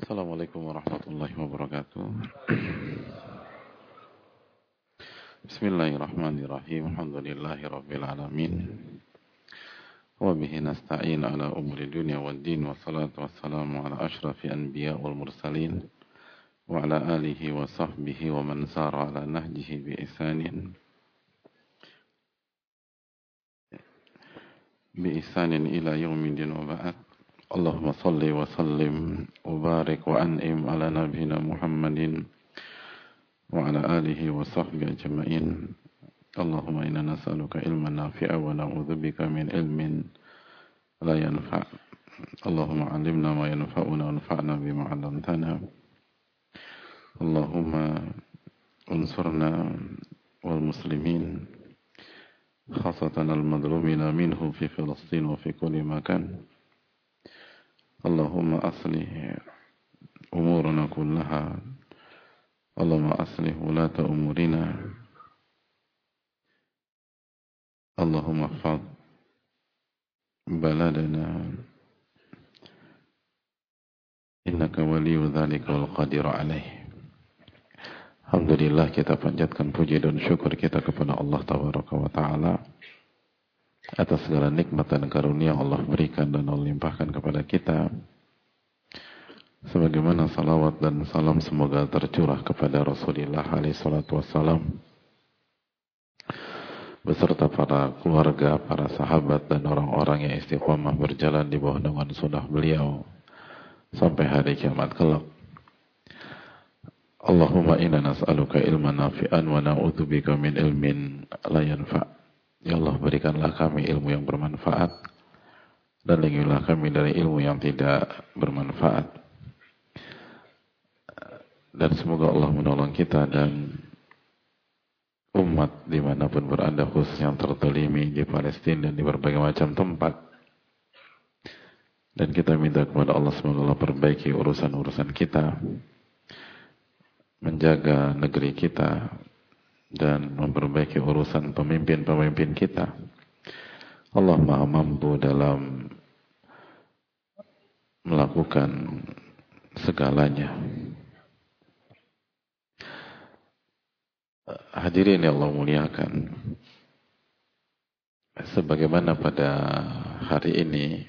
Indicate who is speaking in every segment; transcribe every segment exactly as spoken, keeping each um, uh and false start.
Speaker 1: Assalamualaikum warahmatullahi wabarakatuh. Bismillahirrahmanirrahim. Alhamdulillahi rabbil alamin. Wa bihi nasta'in ala umuri dunya wad din. Wassalatu wassalamu ala asrafi anbiya wal mursalin. Wa ala alihi wa sahbihi wa man sara ala nahjihi bi ihsanin. Bi ihsanin ila yaumin din wa ba'd. Allahumma salli wa sallim wa barik wa an'im ala nabiyina Muhammadin wa ala alihi wa sahbihi ajma'in. Allahumma inna nas'aluka ilman nafi'a wa na'udzubika min ilmin la yanfa'. Allahumma 'allimna ma yanfa'una wanfa'na bima 'allamtana. Allahumma unsurna wal muslimin khasatan al madlumina minhu fi Filistin wa fi kulli makan. Allahumma aslih umurana kullaha. Allahumma aslih wulata umurina. Allahumma ihfaz baladana. Innaka waliyyu dzalika wal qadiru alaih. Alhamdulillah, kita panjatkan puji dan syukur kita kepada Allah Tabaraka wa Ta'ala atas segala nikmat dan karunia Allah berikan dan Allah limpahkan kepada kita. Sebagaimana salawat dan salam semoga tercurah kepada Rasulullah alaihi salatu wassalam beserta para keluarga, para sahabat dan orang-orang yang istiqomah berjalan di bawah naungan sunnah beliau sampai hari kiamat kelak. Allahumma inna nas'aluka ilman nafi'an wa na'udzubika min ilmin la yanfa'. Ya Allah, berikanlah kami ilmu yang bermanfaat dan lindungilah kami dari ilmu yang tidak bermanfaat. Dan semoga Allah menolong kita dan umat dimanapun berada, khususnya yang tertolimi di Palestina dan di berbagai macam tempat. Dan kita minta kepada Allah semoga Allah perbaiki urusan-urusan kita, menjaga negeri kita, dan memperbaiki urusan pemimpin-pemimpin kita. Allah Maha Mampu dalam melakukan segalanya. Hadirin yang Allah muliakan, sebagaimana pada hari ini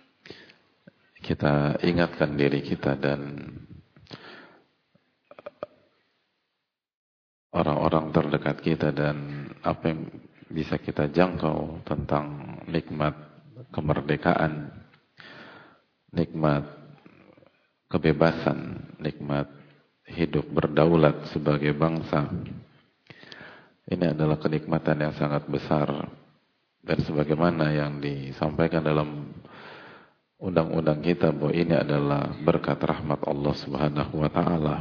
Speaker 1: kita ingatkan diri kita dan orang-orang terdekat kita dan apa yang bisa kita jangkau tentang nikmat kemerdekaan, nikmat kebebasan, nikmat hidup berdaulat sebagai bangsa. Ini adalah kenikmatan yang sangat besar, dan sebagaimana yang disampaikan dalam undang-undang kita bahwa ini adalah berkat rahmat Allah Subhanahu wa Ta'ala.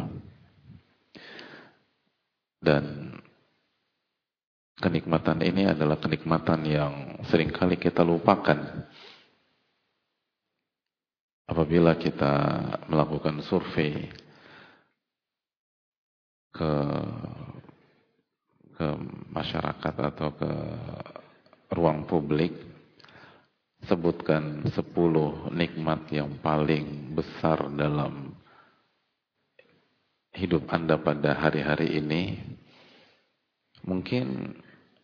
Speaker 1: Dan kenikmatan ini adalah kenikmatan yang seringkali kita lupakan apabila kita melakukan survei ke ke masyarakat atau ke ruang publik. Sebutkan sepuluh nikmat yang paling besar dalam hidup Anda pada hari-hari ini. Mungkin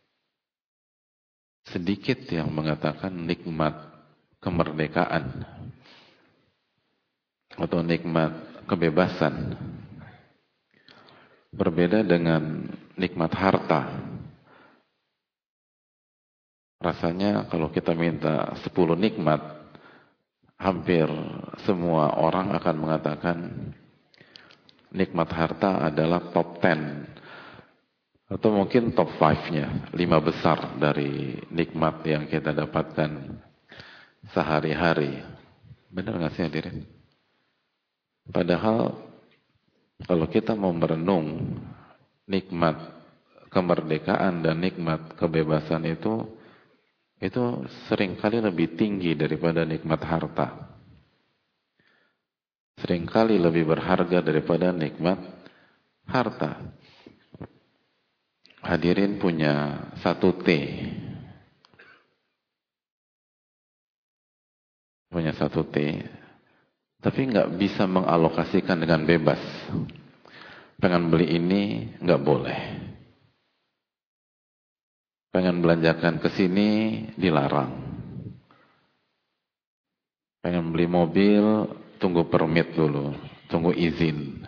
Speaker 1: sedikit yang mengatakan nikmat kemerdekaan atau nikmat kebebasan. Berbeda dengan nikmat harta. Rasanya kalau kita minta sepuluh nikmat, hampir semua orang akan mengatakan nikmat harta adalah top ten atau mungkin top five-nya, lima besar dari nikmat yang kita dapatkan sehari-hari. Benar nggak sih hadirin? Padahal kalau kita mau merenung nikmat kemerdekaan dan nikmat kebebasan itu, itu seringkali lebih tinggi daripada nikmat harta. Seringkali lebih berharga daripada nikmat harta. Hadirin punya satu T. Punya satu T. tapi nggak bisa mengalokasikan dengan bebas. Pengen beli ini nggak boleh. Pengen belanjakan ke sini dilarang. Pengen beli mobil, tunggu permit dulu, tunggu izin.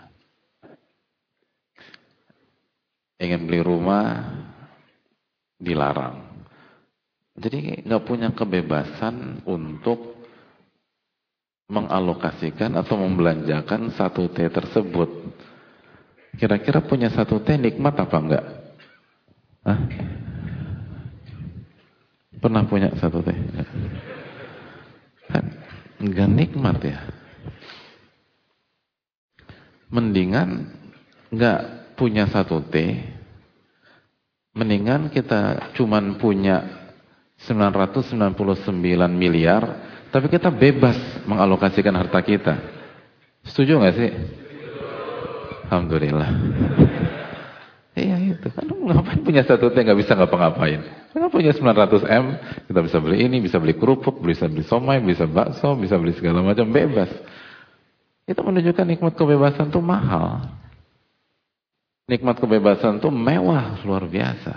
Speaker 1: Ingin beli rumah, dilarang. Jadi nggak punya kebebasan untuk mengalokasikan atau membelanjakan satu T tersebut. Kira-kira punya satu T nikmat apa enggak? Hah? Pernah punya satu T? Kan enggak nikmat ya. Mendingan enggak punya satu T, mendingan kita cuman punya sembilan ratus sembilan puluh sembilan miliar, tapi kita bebas mengalokasikan harta kita. Setuju enggak sih? Alhamdulillah. Iya itu kan, ngapain punya satu T nggak bisa ngapa-ngapain? Kenapa punya sembilan ratus M kita bisa beli ini, bisa beli kerupuk, bisa beli somai, bisa bakso, bisa beli segala macam, bebas. Itu menunjukkan nikmat kebebasan itu mahal. Nikmat kebebasan itu mewah luar biasa.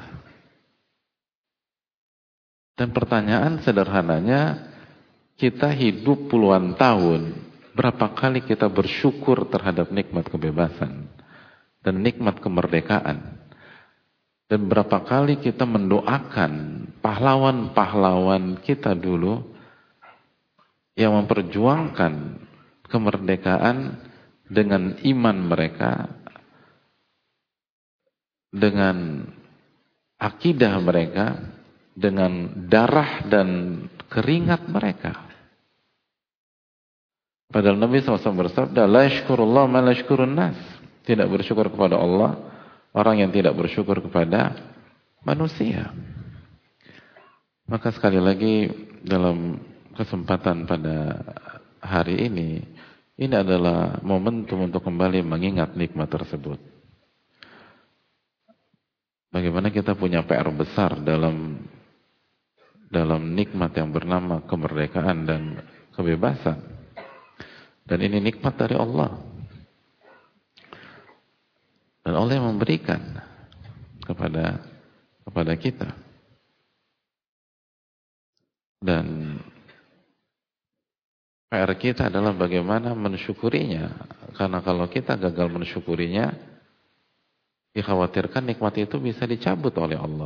Speaker 1: Dan pertanyaan sederhananya, kita hidup puluhan tahun, berapa kali kita bersyukur terhadap nikmat kebebasan dan nikmat kemerdekaan? Dan berapa kali kita mendoakan pahlawan-pahlawan kita dulu yang memperjuangkan kemerdekaan dengan iman mereka, dengan akidah mereka, dengan darah dan keringat mereka. Padahal Nabi shallallahu alaihi wasallam bersabda, la yashkurullah ma la yashkurun nas. Tidak bersyukur kepada Allah orang yang tidak bersyukur kepada manusia. Maka sekali lagi dalam kesempatan pada hari ini, ini adalah momentum untuk kembali mengingat nikmat tersebut. Bagaimana kita punya P R besar dalam dalam nikmat yang bernama kemerdekaan dan kebebasan. Dan ini nikmat dari Allah. Dan Allah yang memberikan kepada kepada kita. Dan P R kita adalah bagaimana mensyukurinya. Karena kalau kita gagal mensyukurinya, dikhawatirkan nikmat itu bisa dicabut oleh Allah.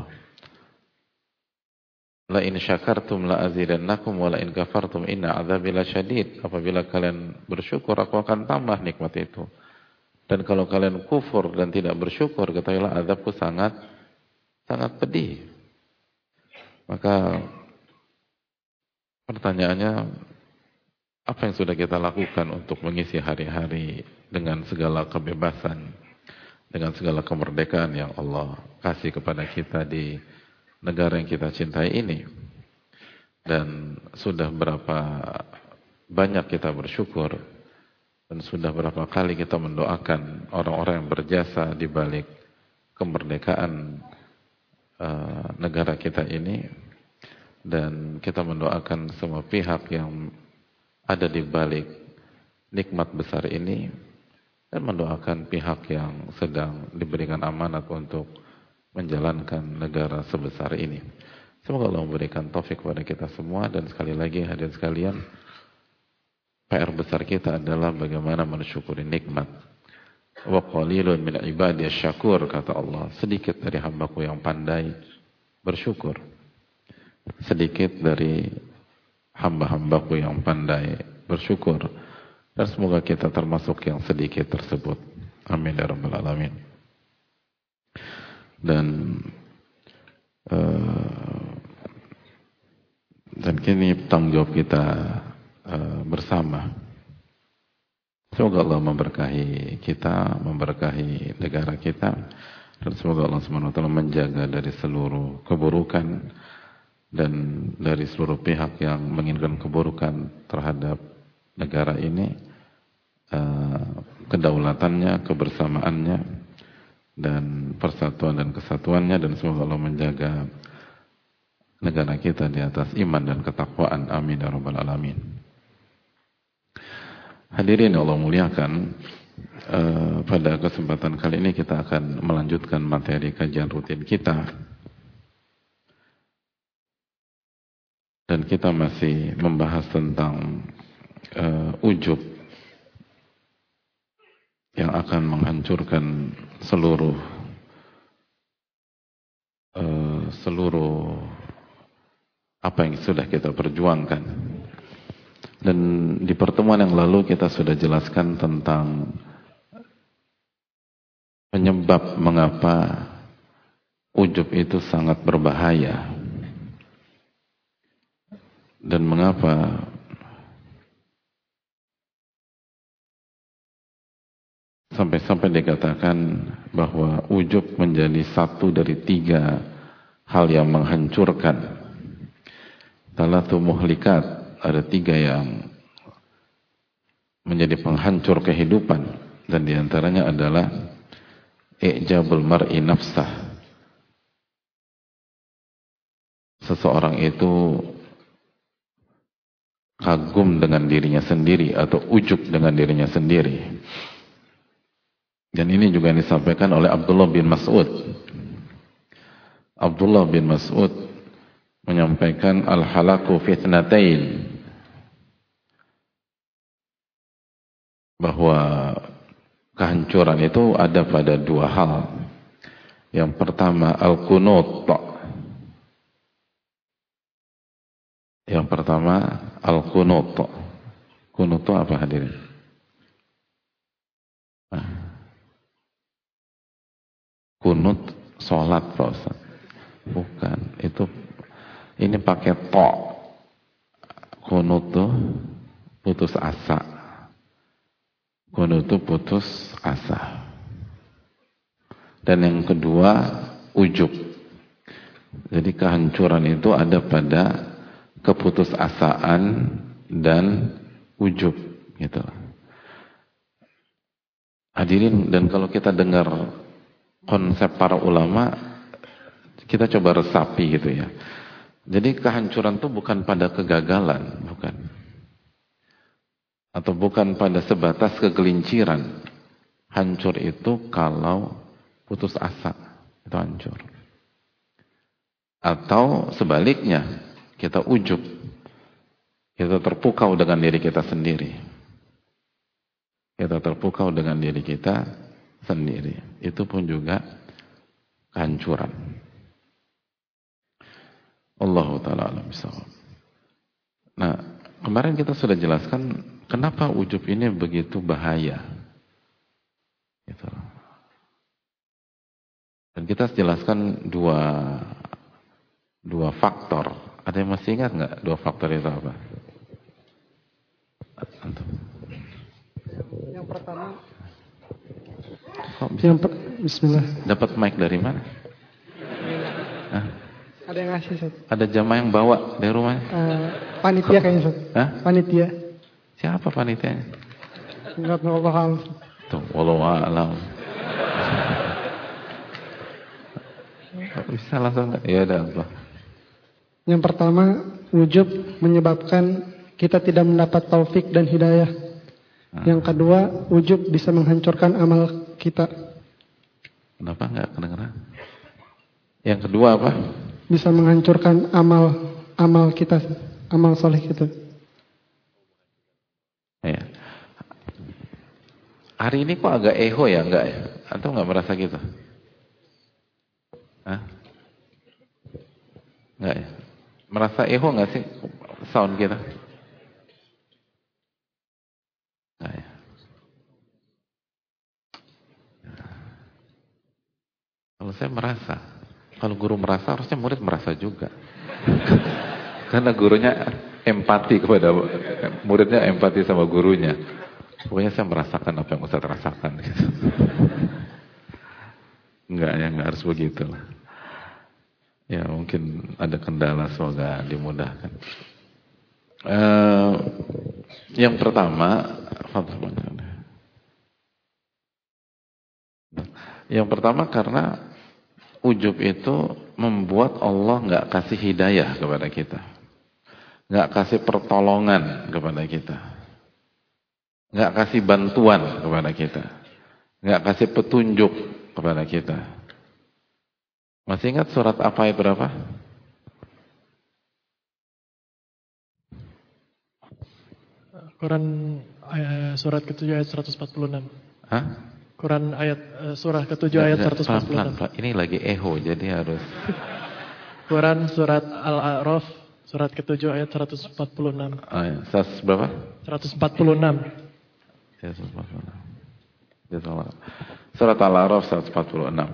Speaker 1: La in syakartum la azidannakum wa la in kafartum inna adzabi lasyadid. Apabila kalian bersyukur, aku akan tambah nikmat itu. Dan kalau kalian kufur dan tidak bersyukur, ketahuilah azabku sangat sangat pedih. Maka pertanyaannya, apa yang sudah kita lakukan untuk mengisi hari-hari dengan segala kebebasan, dengan segala kemerdekaan yang Allah kasih kepada kita di negara yang kita cintai ini? Dan sudah berapa banyak kita bersyukur, dan sudah berapa kali kita mendoakan orang-orang yang berjasa di balik kemerdekaan uh, negara kita ini, dan kita mendoakan semua pihak yang ada di balik nikmat besar ini, dan mendoakan pihak yang sedang diberikan amanat untuk menjalankan negara sebesar ini. Semoga Allah memberikan taufik kepada kita semua. Dan sekali lagi hadirin sekalian, P R besar kita adalah bagaimana mensyukuri nikmat. Wa qalilun min ibadiyas syakur, kata Allah. Sedikit dari hambaku yang pandai bersyukur. Sedikit dari hamba-hambaku yang pandai bersyukur. Dan semoga kita termasuk yang sedikit tersebut. Amin ya rabbal alamin. Dan uh, dan kini tanggung jawab kita uh, bersama. Semoga Allah memberkahi kita, memberkahi negara kita, dan semoga Allah subhanahu wa taala menjaga dari seluruh keburukan dan dari seluruh pihak yang menginginkan keburukan terhadap negara ini, uh, kedaulatannya, kebersamaannya, dan persatuan dan kesatuannya. Dan semoga Allah menjaga negara kita di atas iman dan ketakwaan. Amin ya rabbal alamin. Hadirin yang Allah muliakan, eh, pada kesempatan kali ini kita akan melanjutkan materi kajian rutin kita. Dan kita masih membahas tentang uh, ujub yang akan menghancurkan seluruh uh, seluruh apa yang sudah kita perjuangkan. Dan di pertemuan yang lalu kita sudah jelaskan tentang penyebab mengapa ujub itu sangat berbahaya. Dan mengapa sampai-sampai dikatakan bahwa ujub menjadi satu dari tiga hal yang menghancurkan. Talatu muhlikat, ada tiga yang menjadi penghancur kehidupan, dan diantaranya adalah i'jabul mar'i nafsah. Seseorang itu kagum dengan dirinya sendiri atau ujub dengan dirinya sendiri. Dan ini juga yang disampaikan oleh Abdullah bin Mas'ud. Abdullah bin Mas'ud menyampaikan al-halaku fitnatain, bahwa kehancuran itu ada pada dua hal. Yang pertama al-qunut. Yang pertama al-qunut. Qunut itu apa hadirin? Nah. Qunut sholat Pak Ustaz. Bukan, itu ini pakai to. Qunut itu putus asa. Qunut itu putus asa. Dan yang kedua ujub. Jadi kehancuran itu ada pada keputusasaan dan ujub, gitu. Hadirin, dan kalau kita dengar konsep para ulama, kita coba resapi gitu ya. Jadi kehancuran itu bukan pada kegagalan, bukan. Atau bukan pada sebatas kegelinciran. Hancur itu kalau putus asa, itu hancur. Atau sebaliknya, kita ujub, kita terpukau dengan diri kita sendiri. Kita terpukau dengan diri kita sendiri. Itu pun juga kehancuran. Allahu ta'ala alam bisawab. Nah, kemarin kita sudah jelaskan kenapa ujub ini begitu bahaya. Gitu. Dan kita jelaskan dua dua faktor. Ada yang masih ingat nggak dua faktor itu apa? Antum.
Speaker 2: Yang pertama,
Speaker 1: kok
Speaker 2: yang per, Bismillah.
Speaker 1: Dapat mic dari mana? Hah?
Speaker 2: Ada yang ngasih, Ustaz.
Speaker 1: Ada jamaah yang bawa dari rumahnya?
Speaker 2: Uh, panitia kayaknya, Ustaz.
Speaker 1: Hah?
Speaker 2: Panitia.
Speaker 1: Siapa panitianya?
Speaker 2: Enggak tahu hal.
Speaker 1: Tuh, wallahu a'lam. Bisa langsung? Ya udah, Allah.
Speaker 2: Yang pertama, ujub menyebabkan kita tidak mendapat taufik dan hidayah. Hmm. Yang kedua, ujub bisa menghancurkan amal kita.
Speaker 1: Kenapa enggak kedengeran? Yang kedua apa?
Speaker 2: Bisa menghancurkan amal amal kita, amal soleh kita.
Speaker 1: Ya. Hari ini kok agak eho ya, enggak ya? Atau enggak merasa gitu? Hah? Enggak ya? Merasa eho enggak sih sound kita? Enggak ya? Kalau saya merasa, kalau guru merasa harusnya murid merasa juga. Karena gurunya empati kepada muridnya, empati sama gurunya. Pokoknya saya merasakan apa yang Ustaz rasakan. Gitu. Enggak ya, enggak harus begitu lah. Ya mungkin ada kendala, semoga dimudahkan. Uh, yang pertama, yang pertama karena ujub itu membuat Allah nggak kasih hidayah kepada kita, nggak kasih pertolongan kepada kita. nggak kasih bantuan kepada kita, nggak kasih petunjuk kepada kita. Masih ingat surat apa ayat berapa?
Speaker 3: Quran ayat, surat ketujuh ayat seratus empat puluh enam.
Speaker 1: Hah?
Speaker 3: Quran ayat surah ketujuh ayat seratus empat puluh enam.
Speaker 1: Pelan, pelan, ini lagi eho jadi harus.
Speaker 3: Quran surat Al-A'raf surat ketujuh ayat seratus empat puluh enam.
Speaker 1: Oh, ya. seratus berapa?
Speaker 3: seratus empat puluh enam.
Speaker 1: seratus empat puluh enam. Surat Al-A'raf seratus empat puluh enam.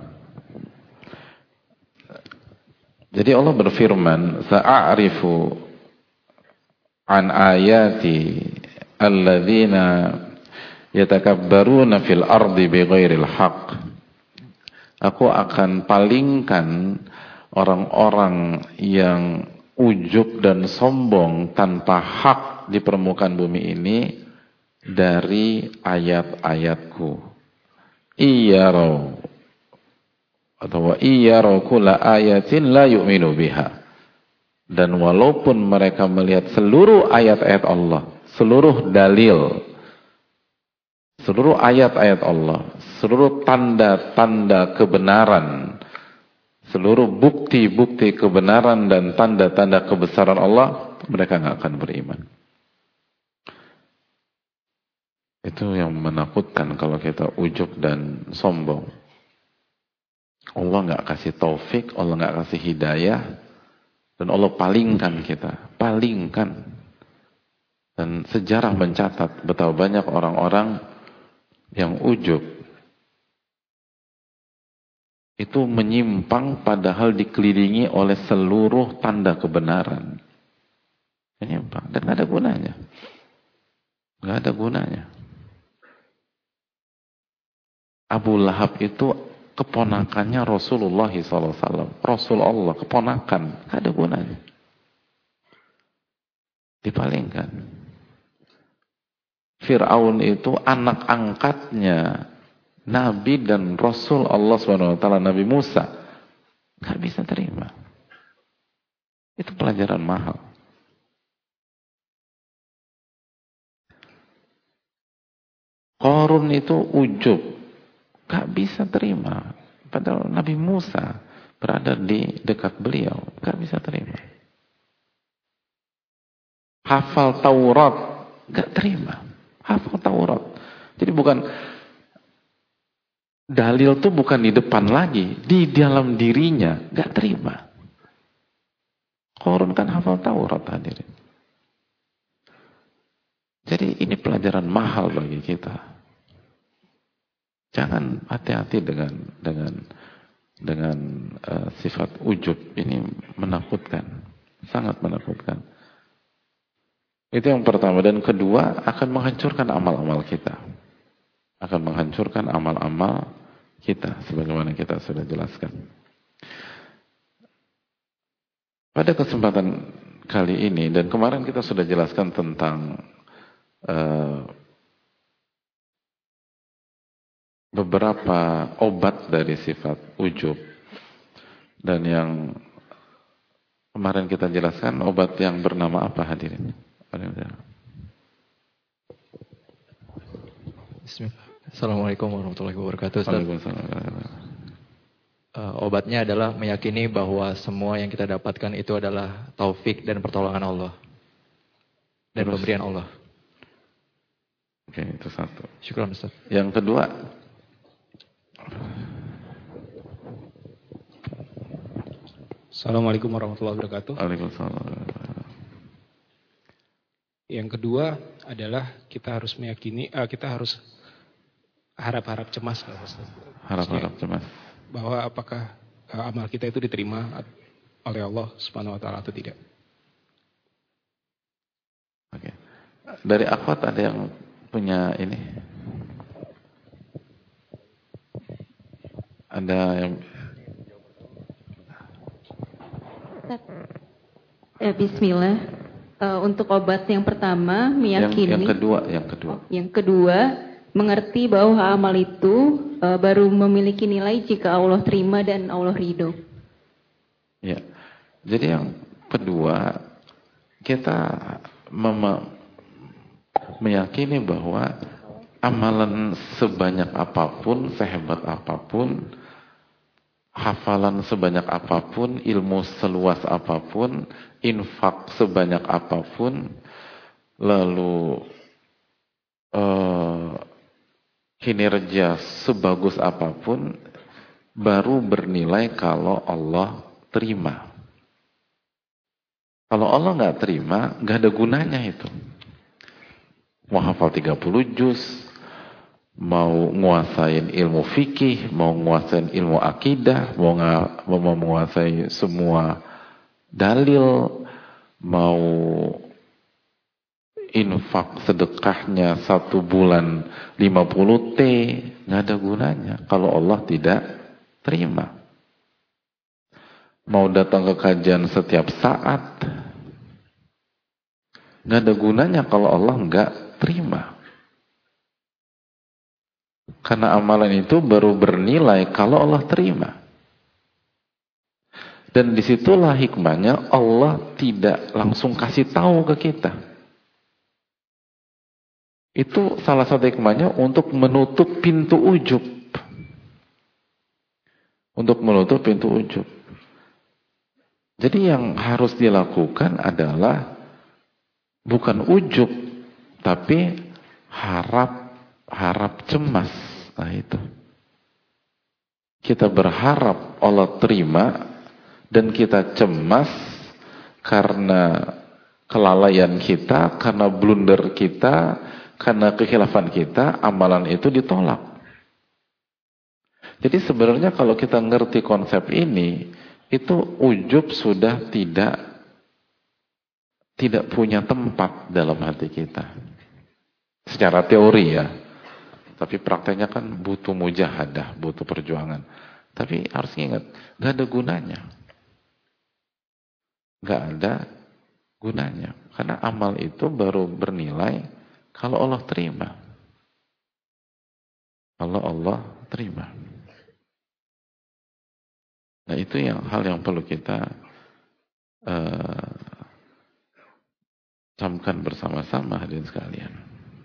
Speaker 1: Jadi Allah berfirman, "Sa'arifu an ayati alladzina yatakabbaruna fil ardi bighairil haqq." Aku akan palingkan orang-orang yang ujub dan sombong tanpa hak di permukaan bumi ini dari ayat-ayatku. Iyaraw atau wa iyaraw kulla ayatin la yu'minu biha. Dan walaupun mereka melihat seluruh ayat-ayat Allah, seluruh dalil, seluruh ayat-ayat Allah, seluruh tanda-tanda kebenaran, seluruh bukti-bukti kebenaran dan tanda-tanda kebesaran Allah, mereka nggak akan beriman. Itu yang menakutkan kalau kita ujub dan sombong. Allah nggak kasih taufik, Allah nggak kasih hidayah, dan Allah palingkan kita, palingkan. Dan sejarah mencatat betapa banyak orang-orang yang ujub itu menyimpang padahal dikelilingi oleh seluruh tanda kebenaran. Menyimpang dan nggak ada gunanya, nggak ada gunanya. Abu Lahab itu keponakannya Rasulullah shallallahu alaihi wasallam. Rasul Allah, keponakan, nggak ada gunanya. Dipalingkan. Fir'aun itu anak angkatnya Nabi dan Rasul Allah subhanahu wa taala, Nabi Musa. Nggak bisa terima. Itu pelajaran mahal. Qarun itu ujub, nggak bisa terima. Padahal Nabi Musa berada di dekat beliau, nggak bisa terima. Hafal Taurat, nggak terima. Hafal Taurat. Jadi bukan dalil tuh bukan di depan lagi, di dalam dirinya, nggak terima. Qarun kan hafal Taurat, hadirin. Jadi ini pelajaran mahal bagi kita. Jangan hati-hati dengan dengan dengan uh, sifat ujub, ini menakutkan, sangat menakutkan. Itu yang pertama. Dan kedua, akan menghancurkan amal-amal kita, akan menghancurkan amal-amal kita, sebagaimana kita sudah jelaskan. Pada kesempatan kali ini dan kemarin kita sudah jelaskan tentang uh, beberapa obat dari sifat ujub. Dan yang kemarin kita jelaskan, obat yang bernama apa, hadirin?
Speaker 4: Bismillah. Assalamualaikum warahmatullahi wabarakatuh.
Speaker 1: Waalaikumsalam.
Speaker 4: Uh, obatnya adalah meyakini bahwa semua yang kita dapatkan itu adalah taufik dan pertolongan Allah. Dan Terus, pemberian Allah.
Speaker 1: Oke, itu satu.
Speaker 4: Syukran, Ustaz.
Speaker 1: Yang kedua,
Speaker 5: Assalamualaikum warahmatullahi wabarakatuh.
Speaker 1: Waalaikumsalam.
Speaker 5: Yang kedua adalah kita harus meyakini, uh, kita harus harap-harap cemas,
Speaker 1: harap-harap cemas
Speaker 5: bahwa apakah uh, amal kita itu diterima oleh Allah Subhanahu Wa Taala atau tidak.
Speaker 1: Oke. Dari akhwat ada yang punya ini? Ada yang
Speaker 6: ya, Bismillah. Uh, untuk obat yang pertama meyakini.
Speaker 1: Yang, yang kedua, yang kedua.
Speaker 6: Yang kedua, mengerti bahwa amal itu uh, baru memiliki nilai jika Allah terima dan Allah ridho.
Speaker 1: Ya. Jadi yang kedua, kita mem meyakini bahwa amalan sebanyak apapun, sehebat apapun, hafalan sebanyak apapun, ilmu seluas apapun, infak sebanyak apapun, lalu uh, kinerja sebagus apapun, baru bernilai kalau Allah terima. Kalau Allah nggak terima, nggak ada gunanya itu. Mau hafal tiga puluh juz, mau nguasain ilmu fikih, mau nguasain ilmu akidah, mau, nga, mau menguasai semua dalil, mau infak sedekahnya satu bulan lima puluh T, nggak ada gunanya kalau Allah tidak terima. Mau datang ke kajian setiap saat, nggak ada gunanya kalau Allah nggak terima. Karena amalan itu baru bernilai kalau Allah terima. Dan disitulah hikmahnya Allah tidak langsung kasih tahu ke kita. Itu salah satu hikmahnya untuk menutup pintu ujub. Untuk menutup pintu ujub. Jadi yang harus dilakukan adalah bukan ujub, tapi harap, harap cemas. Nah itu. Kita berharap Allah terima dan kita cemas karena kelalaian kita, karena blunder kita, karena kekhilafan kita, amalan itu ditolak. Jadi sebenarnya kalau kita ngerti konsep ini, itu ujub sudah tidak tidak punya tempat dalam hati kita. Secara teori ya. Tapi prakteknya kan butuh mujahadah, butuh perjuangan. Tapi harus ingat, gak ada gunanya. Gak ada gunanya. Karena amal itu baru bernilai kalau Allah terima. Kalau Allah terima. Nah itu yang hal yang perlu kita uh, camkan bersama-sama hadirin sekalian.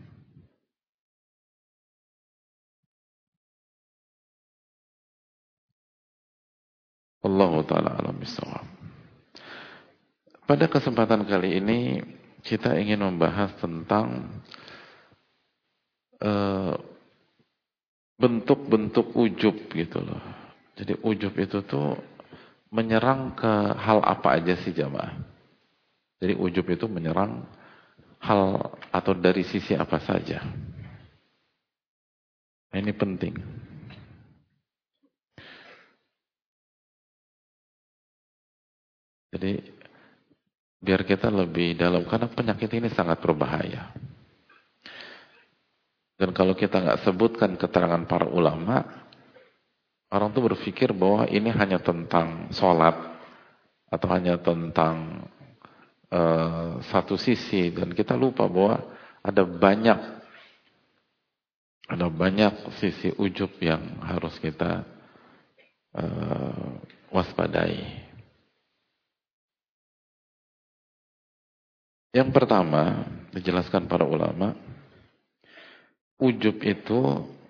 Speaker 1: Allahu ta'ala alam bisawab. Pada kesempatan kali ini kita ingin membahas tentang bentuk-bentuk uh, ujub gitu loh. Jadi ujub itu tuh menyerang ke hal apa aja sih jamaah. Jadi ujub itu menyerang hal atau dari sisi apa saja. Nah, ini penting. Jadi biar kita lebih dalam, karena penyakit ini sangat berbahaya. Dan kalau kita nggak sebutkan keterangan para ulama, orang tuh berpikir bahwa ini hanya tentang sholat atau hanya tentang uh, satu sisi, dan kita lupa bahwa ada banyak ada banyak sisi ujub yang harus kita uh, waspadai. Yang pertama, dijelaskan para ulama, ujub itu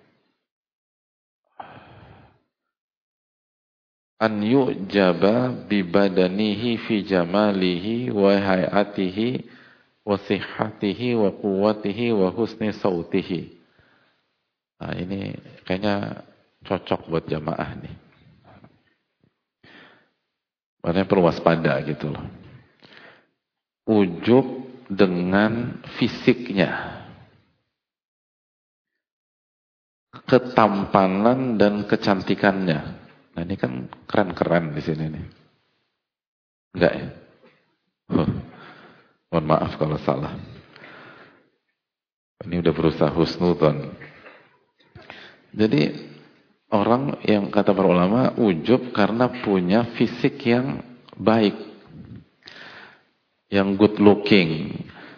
Speaker 1: an yu'jaba bi badanihi fi jamalihi wa hayatihi wa sihhatihi wa quwwatihi wa husni sautihi. Nah, ini kayaknya cocok buat jamaah nih. Makanya perlu waspada gitu loh. Ujub dengan fisiknya, ketampanan dan kecantikannya. Nah ini kan keren-keren di sini nih. Enggak ya? Huh. Mohon maaf kalau salah. Ini udah berusaha husnudzon. Jadi orang yang kata para ulama ujub karena punya fisik yang baik. Yang good looking.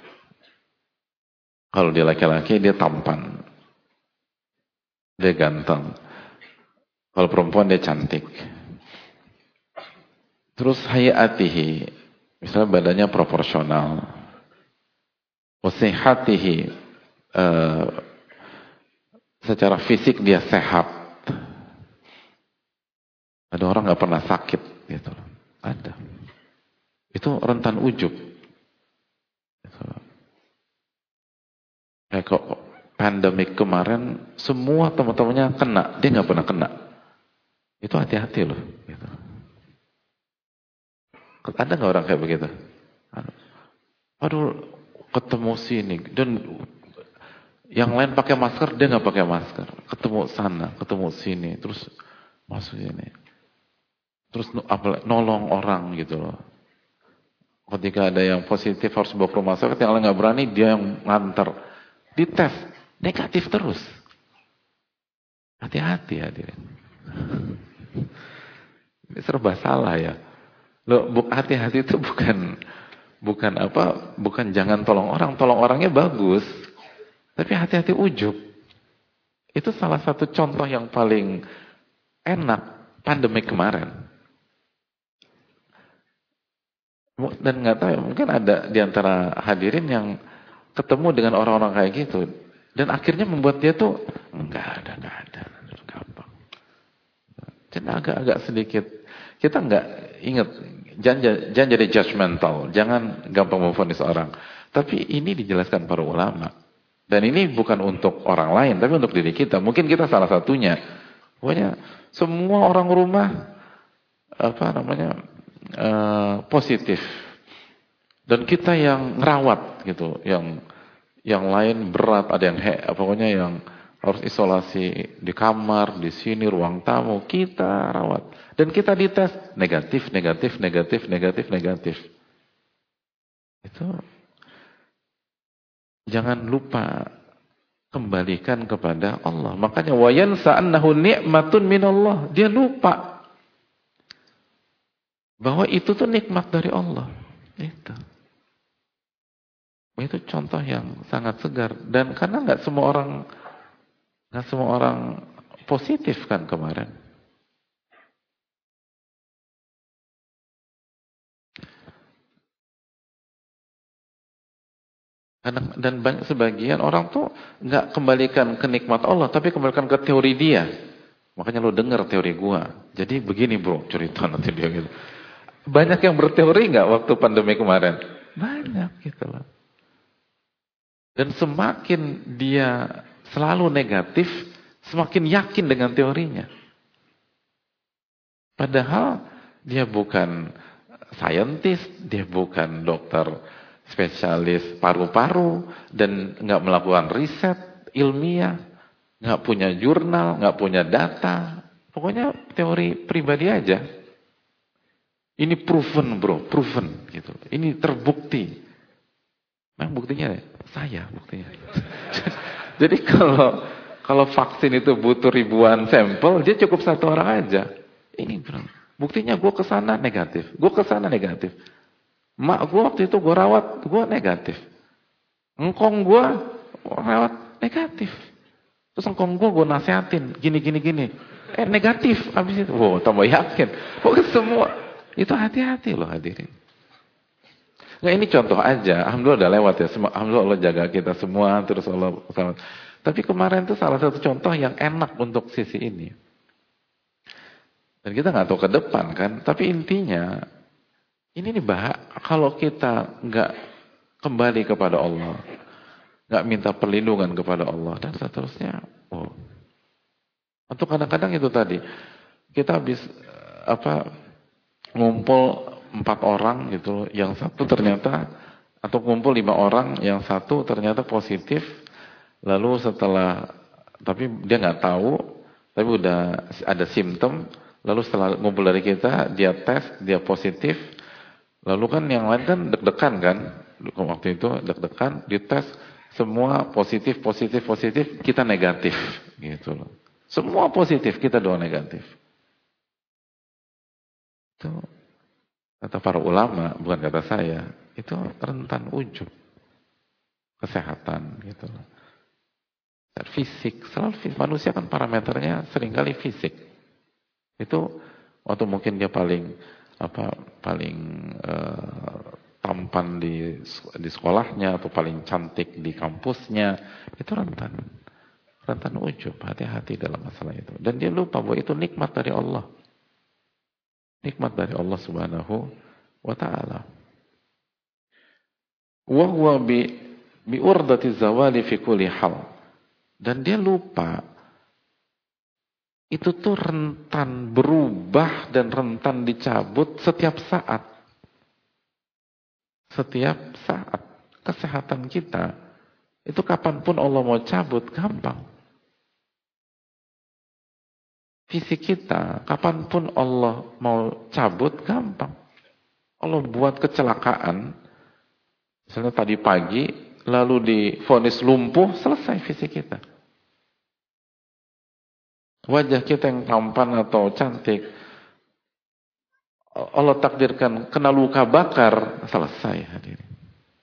Speaker 1: Kalau dia laki-laki dia tampan. Dia ganteng. Kalau perempuan dia cantik. Terus hayatihi, misalnya badannya proporsional. Wasihatihi, uh, secara fisik dia sehat. Ada orang nggak pernah sakit, gitu. Ada. Itu rentan ujub. Gitu. Kayak kok pandemik kemarin, semua teman-temannya kena, dia nggak pernah kena. Itu hati-hati loh. Gitu. Ada nggak orang kayak begitu? Aduh, ketemu sini dan yang lain pakai masker, dia nggak pakai masker. Ketemu sana, ketemu sini, terus masuk sini, terus nolong orang gitu loh. Ketika ada yang positif harus bawa ke rumah sakit, yang lain nggak berani, dia yang nganter, dites negatif terus. Hati-hati hadirin. Ini serba salah ya. Loh, hati-hati itu bukan bukan apa? Bukan jangan tolong orang, tolong orangnya bagus. Tapi hati-hati ujub. Itu salah satu contoh yang paling enak pandemi kemarin. Dan nggak tahu, mungkin ada di antara hadirin yang ketemu dengan orang-orang kayak gitu, dan akhirnya membuat dia tuh nggak ada, nggak ada, gampang. Dan agak-agak sedikit kita nggak ingat, jangan, jangan jadi judgmental, jangan gampang memvonis orang. Tapi ini dijelaskan para ulama, dan ini bukan untuk orang lain, tapi untuk diri kita. Mungkin kita salah satunya. Pokoknya semua orang rumah apa namanya uh, positif, dan kita yang ngerawat gitu, yang yang lain berat, ada yang he, pokoknya yang harus isolasi di kamar, di sini ruang tamu, kita rawat, dan kita dites negatif, negatif, negatif, negatif, negatif. Itu jangan lupa kembalikan kepada Allah. Makanya wa yansa annahu ni'matun minallah. Dia lupa bahwa itu tuh nikmat dari Allah. Itu. Itu contoh yang sangat segar, dan karena nggak semua orang nggak semua orang positif kan kemarin. Karena, dan banyak sebagian orang tuh nggak kembalikan ke nikmat Allah, tapi kembalikan ke teori dia. Makanya lo denger teori gua. Jadi begini bro, cerita nanti dia gitu. Banyak yang berteori nggak waktu pandemi kemarin? Banyak gitu loh. Dan semakin dia selalu negatif, semakin yakin dengan teorinya. Padahal dia bukan saintis, dia bukan dokter spesialis paru-paru, dan nggak melakukan riset ilmiah, nggak punya jurnal, nggak punya data. Pokoknya teori pribadi aja. Ini proven bro, proven gitu. Ini terbukti. Memang buktinya saya buktinya. Jadi kalau kalau vaksin itu butuh ribuan sampel, dia cukup satu orang aja. Ini bro, buktinya gue kesana negatif, gue kesana negatif. Mak gue waktu itu gue rawat, gue negatif. Engkong gue rawat negatif. Terus engkong gue gue nasehatin, gini gini gini. Eh negatif, abis itu, wow tambah yakin. Pokoknya semua itu hati-hati loh hadirin. Nah ini contoh aja, alhamdulillah udah lewat ya. Alhamdulillah Allah jaga kita semua, terus Allah. Tapi kemarin itu salah satu contoh yang enak untuk sisi ini. Dan kita nggak tahu ke depan kan. Tapi intinya ini nih bah, kalau kita nggak kembali kepada Allah, nggak minta perlindungan kepada Allah dan seterusnya, oh. Atau kadang-kadang itu tadi kita habis apa ngumpul empat orang gitu, yang satu ternyata atau ngumpul lima orang, yang satu ternyata positif, lalu setelah tapi dia nggak tahu, tapi udah ada simptom, lalu setelah ngumpul dari kita dia tes dia positif. Lalu kan yang lain kan deg-degan kan, waktu itu deg-degan, dites semua positif, positif, positif, kita negatif, gitu loh. Semua positif, kita doang negatif. Itu kata para ulama, bukan kata saya, itu rentan ujub, kesehatan, gitu loh. Dan fisik, selalu fisik. Manusia kan parameternya seringkali fisik. Itu waktu mungkin dia paling apa paling uh, tampan di di sekolahnya atau paling cantik di kampusnya, itu rentan. Rentan ujub, hati-hati dalam masalah itu. Dan dia lupa bahwa itu nikmat dari Allah. Nikmat dari Allah Subhanahu wa taala. Wa huwa bi bi urdati zawali fi kulli hal. Dan dia lupa itu tuh rentan berubah dan rentan dicabut setiap saat. Setiap saat. Kesehatan kita itu kapanpun Allah mau cabut, gampang. Fisik kita, kapanpun Allah mau cabut, gampang. Allah buat kecelakaan, misalnya tadi pagi, lalu divonis lumpuh, selesai fisik kita. Wajah kita yang tampan atau cantik, Allah takdirkan kena luka bakar, selesai hadirin.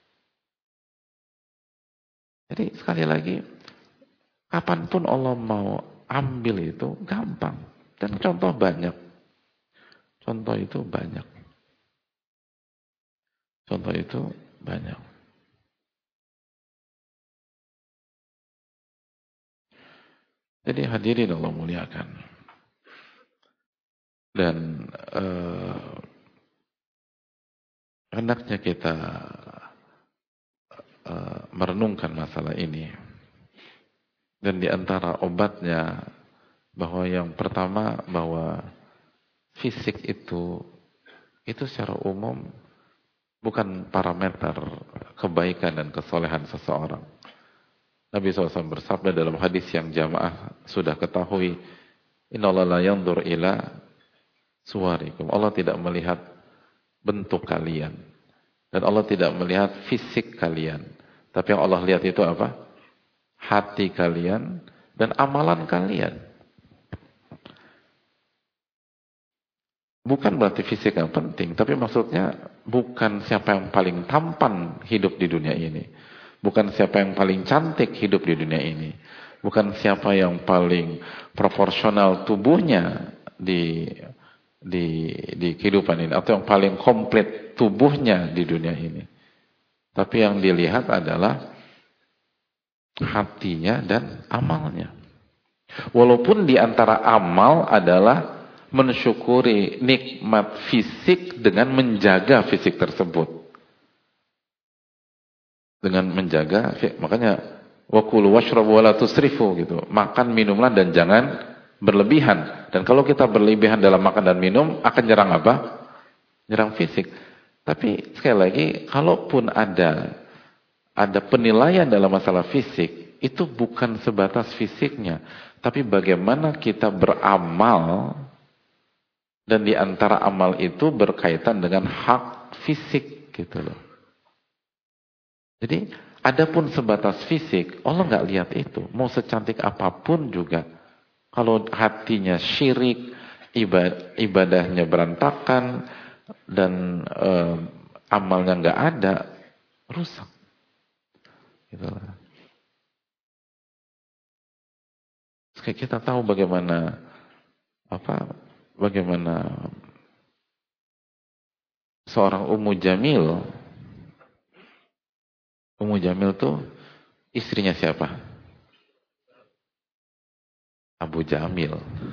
Speaker 1: Jadi sekali lagi, kapanpun Allah mau ambil itu, gampang. Dan contoh banyak. Contoh itu banyak. Contoh itu banyak. Jadi hadirin Allah muliakan. Dan eh, hendaknya kita eh, merenungkan masalah ini. Dan di antara obatnya, bahwa yang pertama, bahwa fisik itu, itu secara umum bukan parameter kebaikan dan kesolehan seseorang. Nabi shallallahu alaihi wasallam bersabda dalam hadis yang jamaah sudah ketahui, Innallaha la yanzur ila suwarikum. Allah tidak melihat bentuk kalian. Dan Allah tidak melihat fisik kalian. Tapi yang Allah lihat itu apa? Hati kalian dan amalan kalian. Bukan berarti fisik yang penting, tapi maksudnya bukan siapa yang paling tampan hidup di dunia ini. Bukan siapa yang paling cantik hidup di dunia ini. Bukan siapa yang paling proporsional tubuhnya di di di kehidupan ini, atau yang paling komplit tubuhnya di dunia ini. Tapi yang dilihat adalah hatinya dan amalnya. Walaupun di antara amal adalah mensyukuri nikmat fisik dengan menjaga fisik tersebut. Dengan menjaga, makanya wakulu washrabu wala tusrifu gitu. Makan, minumlah dan jangan berlebihan. Dan kalau kita berlebihan dalam makan dan minum, akan nyerang apa? Nyerang fisik. Tapi sekali lagi, kalaupun ada ada penilaian dalam masalah fisik, itu bukan sebatas fisiknya, tapi bagaimana kita beramal, dan di antara amal itu berkaitan dengan hak fisik gitu loh. Jadi, adapun sebatas fisik, Allah nggak lihat itu. Mau secantik apapun juga, kalau hatinya syirik, ibadahnya berantakan, dan eh, amalnya nggak ada, rusak. Gitu lah. Kita tahu bagaimana apa? Bagaimana seorang Ummu Jamil. Ummu Jamil tuh istrinya siapa? Abu Jamil.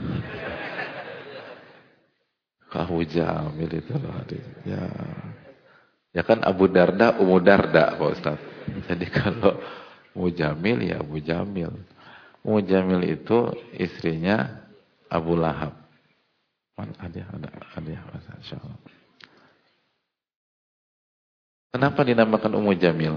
Speaker 1: Abu Jamil itu loh. Ya. Ya kan Abu Darda, Ummu Darda Pak Ustaz. Jadi kalau Ummu Jamil ya Abu Jamil. Ummu Jamil itu istrinya Abu Lahab. Ada ada ada masyaallah. Kenapa dinamakan Ummu Jamil?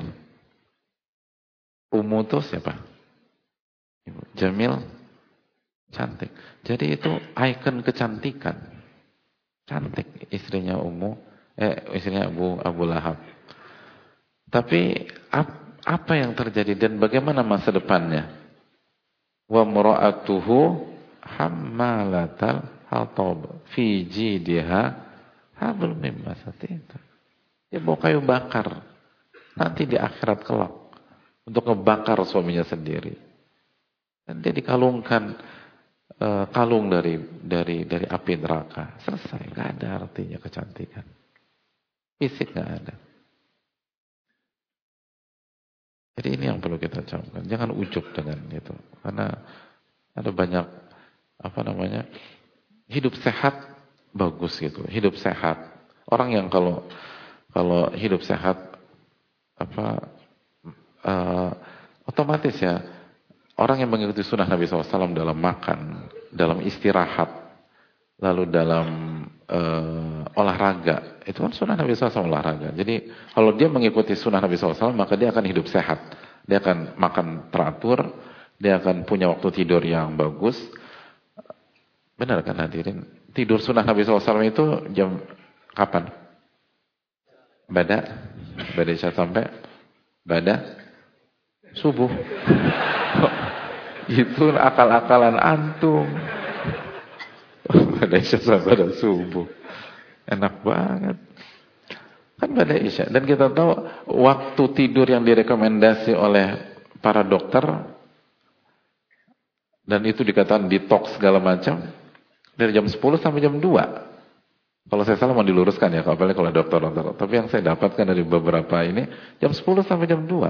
Speaker 1: Ummu itu siapa? Jamil cantik. Jadi itu ikon kecantikan. Cantik istrinya Ummu eh istrinya Abu Abu Lahab. Tapi ap, apa yang terjadi dan bagaimana masa depannya? Wa mura'atuhu hammalatal hatab fi jidha hablum min masad. Dia bawa kayu bakar nanti di akhirat kelak untuk ngebakar suaminya sendiri. Dan dia dikalungkan uh, kalung dari dari dari api neraka. Selesai, enggak ada artinya kecantikan. Fisik enggak ada. Jadi ini yang perlu kita camkan. Jangan ujub dengan itu. Karena ada banyak apa namanya? Hidup sehat bagus gitu. Hidup sehat. Orang yang kalau kalau hidup sehat apa uh, otomatis ya orang yang mengikuti sunnah Nabi shallallahu alaihi wasallam dalam makan, dalam istirahat, lalu dalam uh, olahraga, itu kan sunnah Nabi shallallahu alaihi wasallam olahraga. Jadi kalau dia mengikuti sunnah Nabi shallallahu alaihi wasallam, maka dia akan hidup sehat. Dia akan makan teratur, dia akan punya waktu tidur yang bagus. Benar kan hadirin? Tidur sunnah Nabi shallallahu alaihi wasallam itu jam kapan? Bada? Bada isya sampai? Bada? Subuh. Itu akal-akalan antum. Bada isya sampai bada subuh. Enak banget. Kan pada isya. Dan kita tahu waktu tidur yang direkomendasi oleh para dokter, dan itu dikatakan detox segala macam, dari jam sepuluh sampai jam dua. Kalau saya salah mau diluruskan ya, apalagi kalau dokter-dokter. Tapi yang saya dapatkan dari beberapa ini, jam sepuluh sampai jam dua.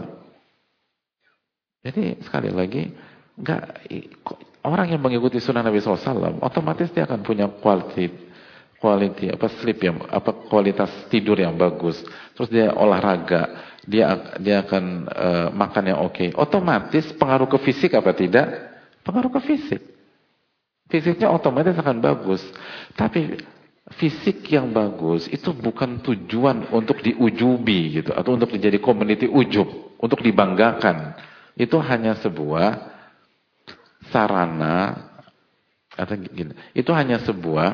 Speaker 1: Jadi sekali lagi, enggak, orang yang mengikuti sunnah Nabi shallallahu alaihi wasallam, otomatis dia akan punya quality, quality apa sleep yang, apa kualitas tidur yang bagus. Terus dia olahraga, dia dia akan uh, makan yang oke. Okay. Otomatis pengaruh ke fisik apa tidak? Pengaruh ke fisik. Fisiknya otomatis akan bagus. Tapi fisik yang bagus itu bukan tujuan untuk diujubi gitu, atau untuk menjadi community ujub, untuk dibanggakan. Itu hanya sebuah sarana atau gini. Itu hanya sebuah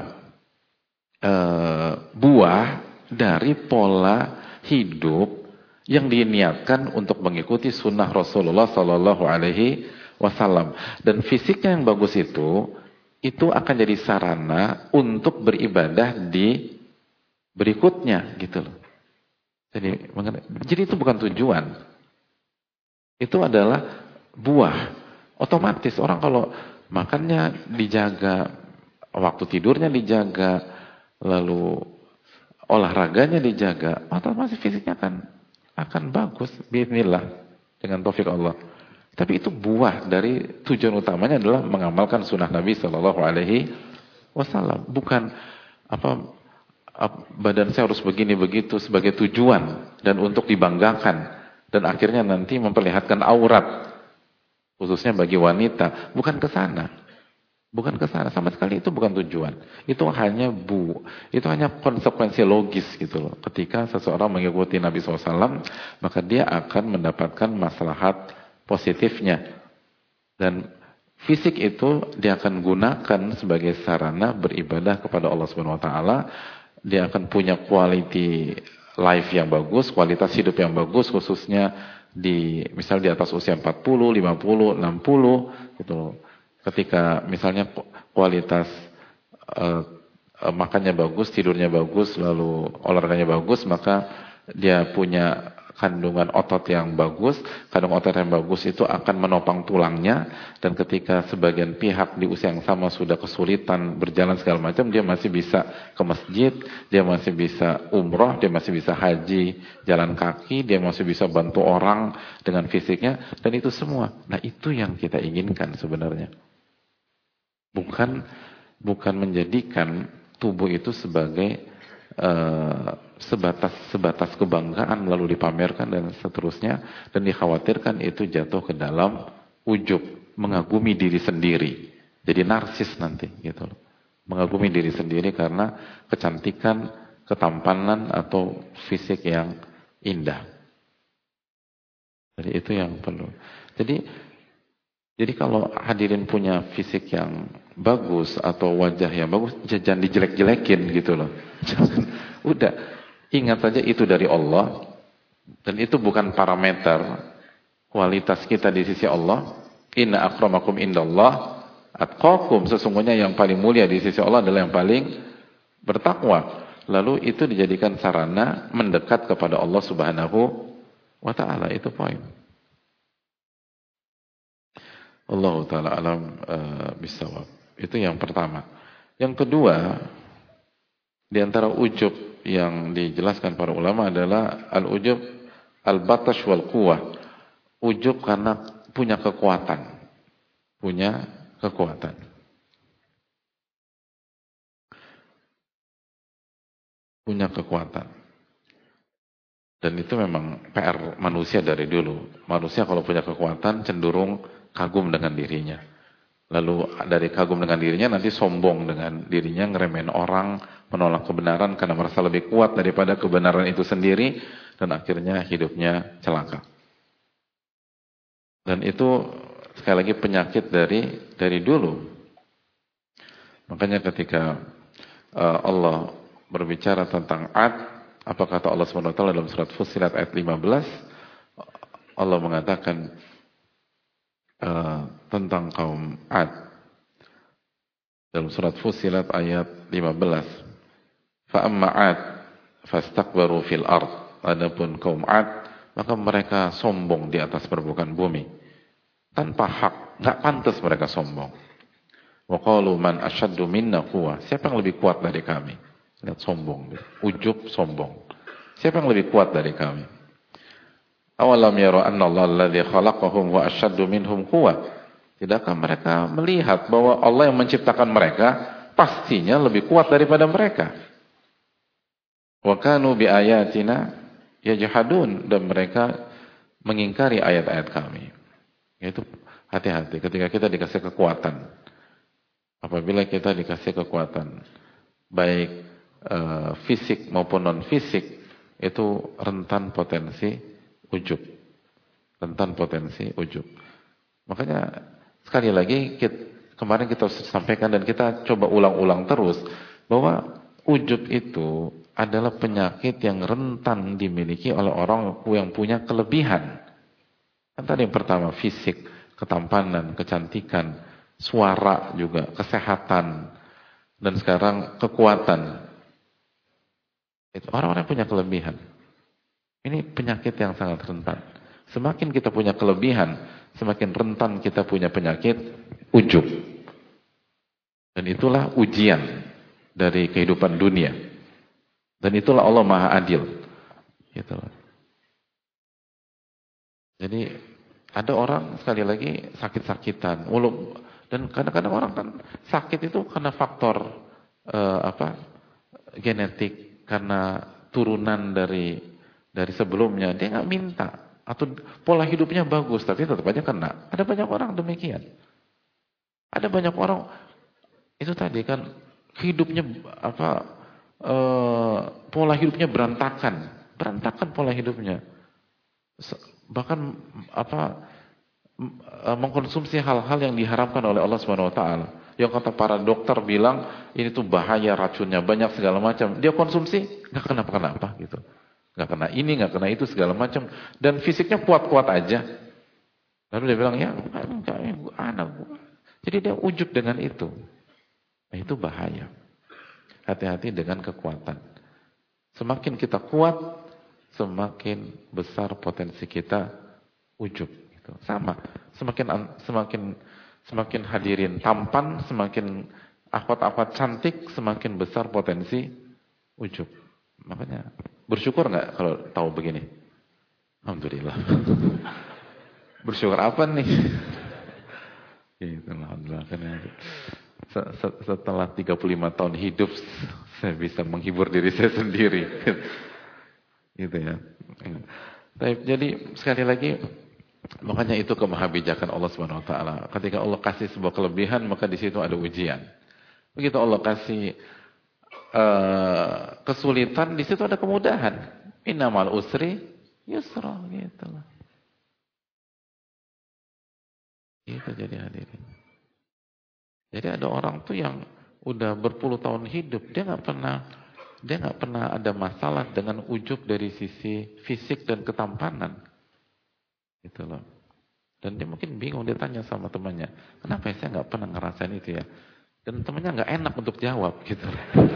Speaker 1: uh, buah dari pola hidup yang diniatkan untuk mengikuti sunnah Rasulullah Sallallahu Alaihi Wasallam. Dan fisiknya yang bagus itu, itu akan jadi sarana untuk beribadah di berikutnya, gitu loh. Jadi, jadi itu bukan tujuan. Itu adalah buah. Otomatis orang kalau makannya dijaga, waktu tidurnya dijaga, lalu olahraganya dijaga, otomatis fisiknya akan akan bagus, bismillah, dengan taufik Allah. Tapi itu buah dari tujuan utamanya adalah mengamalkan sunnah Nabi Shallallahu Alaihi Wasallam, bukan apa, apa badan saya harus begini begitu sebagai tujuan dan untuk dibanggakan dan akhirnya nanti memperlihatkan aurat, khususnya bagi wanita, bukan ke sana, bukan ke sana sama sekali, itu bukan tujuan. Itu hanya bu, itu hanya konsekuensi logis gitu loh. Ketika seseorang mengikuti Nabi shallallahu alaihi wasallam, maka dia akan mendapatkan maslahat positifnya, dan fisik itu dia akan gunakan sebagai sarana beribadah kepada Allah Subhanahu Wa Taala. Dia akan punya quality life yang bagus, kualitas hidup yang bagus, khususnya di misal di atas usia empat puluh, lima puluh, enam puluh gitu. Ketika misalnya kualitas uh, uh, makannya bagus, tidurnya bagus, lalu olahraganya bagus, maka dia punya kandungan otot yang bagus. Kandungan otot yang bagus itu akan menopang tulangnya, dan ketika sebagian pihak di usia yang sama sudah kesulitan berjalan segala macam, dia masih bisa ke masjid, dia masih bisa umroh, dia masih bisa haji, jalan kaki, dia masih bisa bantu orang dengan fisiknya, dan itu semua. Nah, itu yang kita inginkan sebenarnya. Bukan bukan menjadikan tubuh itu sebagai Uh, sebatas sebatas kebanggaan lalu dipamerkan dan seterusnya, dan dikhawatirkan itu jatuh ke dalam ujub, mengagumi diri sendiri, jadi narsis nanti gitu loh. Mengagumi diri sendiri karena kecantikan, ketampanan atau fisik yang indah. Jadi itu yang perlu. Jadi jadi kalau hadirin punya fisik yang bagus atau wajah yang bagus, jangan dijelek-jelekin gitu loh. Jangan, udah ingat saja itu dari Allah, dan itu bukan parameter kualitas kita di sisi Allah. Inna akramakum indallah atqakum, sesungguhnya yang paling mulia di sisi Allah adalah yang paling bertakwa. Lalu itu dijadikan sarana mendekat kepada Allah Subhanahu wa Ta'ala. Itu poin. Allah Ta'ala alam uh, bisawab. Itu yang pertama. Yang kedua, di antara ujub yang dijelaskan para ulama adalah al-ujub al-batash wal quwwah. ujub karena punya kekuatan. Punya kekuatan. Punya kekuatan. Dan itu memang P R manusia dari dulu. Manusia kalau punya kekuatan cenderung kagum dengan dirinya. Lalu dari kagum dengan dirinya nanti sombong dengan dirinya, ngeremehin orang, menolak kebenaran karena merasa lebih kuat daripada kebenaran itu sendiri, dan akhirnya hidupnya celaka. Dan itu sekali lagi penyakit dari dari dulu. Makanya ketika uh, Allah berbicara tentang Ad, apa kata Allah subhanahu wa taala dalam surat Fussilat ayat lima belas? Allah mengatakan uh, tentang kaum Ad dalam surat Fussilat ayat lima belas. Fa amma 'ad fastakbaru fil ard. Adapun kaum Ad, maka mereka sombong di atas permukaan bumi tanpa hak, enggak pantas mereka sombong. Wa qalu man ashaddu minna quwwah. Siapa yang lebih kuat dari kami? Lihat sombong, ujub sombong. Siapa yang lebih kuat dari kami? Awalam yara anna Allah alladhi khalaqahum wa ashaddu minhum quwwah. Tidakkah mereka melihat bahwa Allah yang menciptakan mereka pastinya lebih kuat daripada mereka? Wa kanu bi ayatina yajhadun, dan mereka mengingkari ayat-ayat kami. Itu hati-hati ketika kita dikasih kekuatan. Apabila kita dikasih kekuatan baik Uh, fisik maupun non fisik, itu rentan potensi ujub, rentan potensi ujub. Makanya sekali lagi kita, kemarin kita sampaikan dan kita coba ulang-ulang terus bahwa ujub itu adalah penyakit yang rentan dimiliki oleh orang yang punya kelebihan. Kan tadi yang pertama fisik, ketampanan, kecantikan, suara juga, kesehatan, dan sekarang kekuatan. Itu orang-orang punya kelebihan. Ini penyakit yang sangat rentan. Semakin kita punya kelebihan, semakin rentan kita punya penyakit ujub. Dan itulah ujian dari kehidupan dunia. Dan itulah Allah Maha Adil. Gitu. Jadi ada orang sekali lagi sakit-sakitan. Dan kadang-kadang orang kan sakit itu karena faktor uh, apa genetik. Karena turunan dari dari sebelumnya, dia nggak minta, atau pola hidupnya bagus tapi tetap aja kena. Ada banyak orang demikian. Ada banyak orang itu tadi kan hidupnya apa e, pola hidupnya berantakan, berantakan pola hidupnya. Bahkan apa mengkonsumsi hal-hal yang diharamkan oleh Allah Subhanahu wa taala. Yang kata para dokter bilang ini tuh bahaya, racunnya banyak segala macam. Dia konsumsi nggak kenapa-kenapa gitu. Nggak kena ini, nggak kena itu segala macam, dan fisiknya kuat-kuat aja. Lalu dia bilang ya enggak, anak gua. Jadi dia ujub dengan itu. Nah, itu bahaya. Hati-hati dengan kekuatan. Semakin kita kuat, semakin besar potensi kita ujub. Gitu. Sama. Semakin semakin Semakin hadirin tampan, semakin akhwat-akhwat cantik, semakin besar potensi ujub. Makanya bersyukur nggak kalau tahu begini? Alhamdulillah. Bersyukur apa nih? Gitu, alhamdulillah. Setelah tiga puluh lima tahun hidup, saya bisa menghibur diri saya sendiri. Gitu ya. Jadi sekali lagi, makanya itu kemahabijakan Allah Subhanahu wa taala. Ketika Allah kasih sebuah kelebihan, maka di situ ada ujian. Begitu Allah kasih uh, kesulitan, di situ ada kemudahan. Innamal usri yusra, gitu lah. Gitu jadi hadirin. Jadi ada orang tuh yang udah berpuluh tahun hidup, dia nggak pernah dia nggak pernah ada masalah dengan ujub dari sisi fisik dan ketampanan. Gitu loh. Dan dia mungkin bingung, dia tanya sama temannya, kenapa ya saya nggak pernah ngerasain itu ya? Dan temannya nggak enak untuk jawab gitu.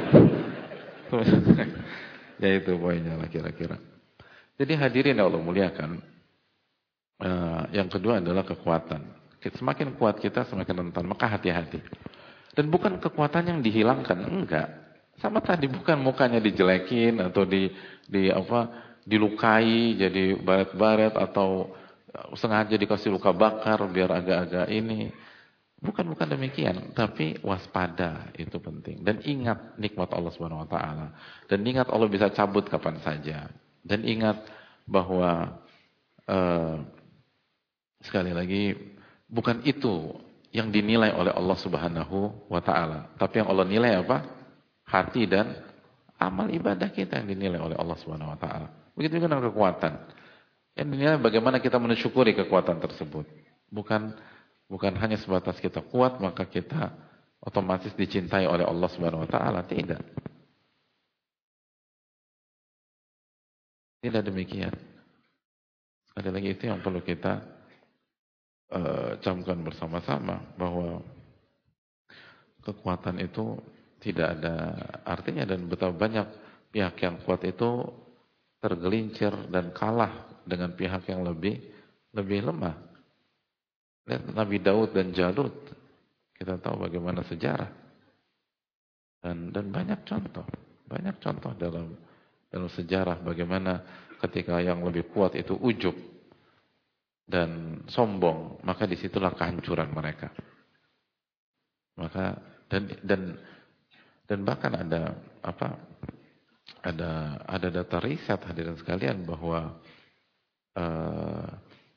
Speaker 1: Ya itu poinnya lah kira-kira. Jadi hadirin ya Allah muliakan. Uh, yang kedua adalah kekuatan. Semakin kuat kita semakin rentan, maka hati-hati. Dan bukan kekuatan yang dihilangkan, enggak. Sama tadi, bukan mukanya dijelekin atau di di apa dilukai jadi baret-baret atau sengaja dikasih luka bakar biar agak-agak ini. Bukan bukan demikian, tapi waspada itu penting. Dan ingat nikmat Allah Subhanahu wa taala. Dan ingat Allah bisa cabut kapan saja. Dan ingat bahwa uh, sekali lagi bukan itu yang dinilai oleh Allah Subhanahu wa taala, tapi yang Allah nilai apa? Hati dan amal ibadah kita yang dinilai oleh Allah Subhanahu wa taala. Begitu juga dengan kekuatan. Yang dinilai bagaimana kita mensyukuri kekuatan tersebut. Bukan bukan hanya sebatas kita kuat maka kita otomatis dicintai oleh Allah Subhanahu wa taala, tidak. Tidak demikian. Sekali lagi itu yang perlu kita uh, camkan bersama-sama, bahwa kekuatan itu tidak ada artinya, dan betapa banyak pihak yang kuat itu tergelincir dan kalah dengan pihak yang lebih lebih lemah. Lihat Nabi Daud dan Jalut, kita tahu bagaimana sejarah, dan dan banyak contoh, banyak contoh dalam dalam sejarah bagaimana ketika yang lebih kuat itu ujub dan sombong, maka disitulah kehancuran mereka. Maka dan dan dan bahkan ada apa? Ada ada data riset hadirin sekalian bahwa uh,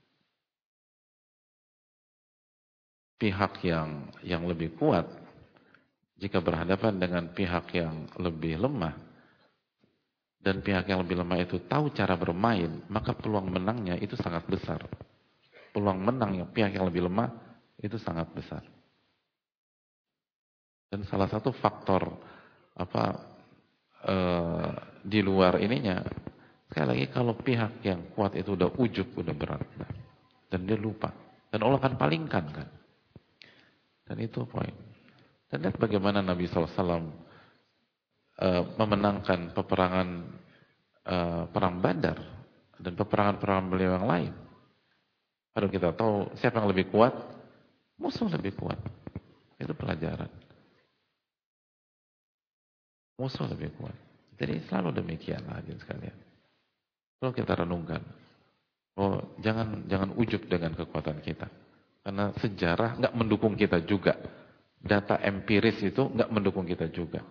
Speaker 1: pihak yang yang lebih kuat jika berhadapan dengan pihak yang lebih lemah, dan pihak yang lebih lemah itu tahu cara bermain, maka peluang menangnya itu sangat besar. Peluang menang yang pihak yang lebih lemah itu sangat besar. Dan salah satu faktor apa e, di luar ininya, sekali lagi kalau pihak yang kuat itu udah ujub, udah berat, dan dia lupa, dan Allah akan palingkan kan. Dan itu poin. Dan lihat bagaimana Nabi shallallahu alaihi wasallam uh, memenangkan peperangan uh, perang Badar dan peperangan-peperangan beliau yang lain. Padahal kita tahu siapa yang lebih kuat, musuh lebih kuat. Itu pelajaran. Musuh lebih kuat. Jadi selalu demikian hadirin sekalian. Kalau kita renungkan, oh jangan jangan ujub dengan kekuatan kita. Karena sejarah nggak mendukung kita juga. Data empiris itu nggak mendukung kita juga.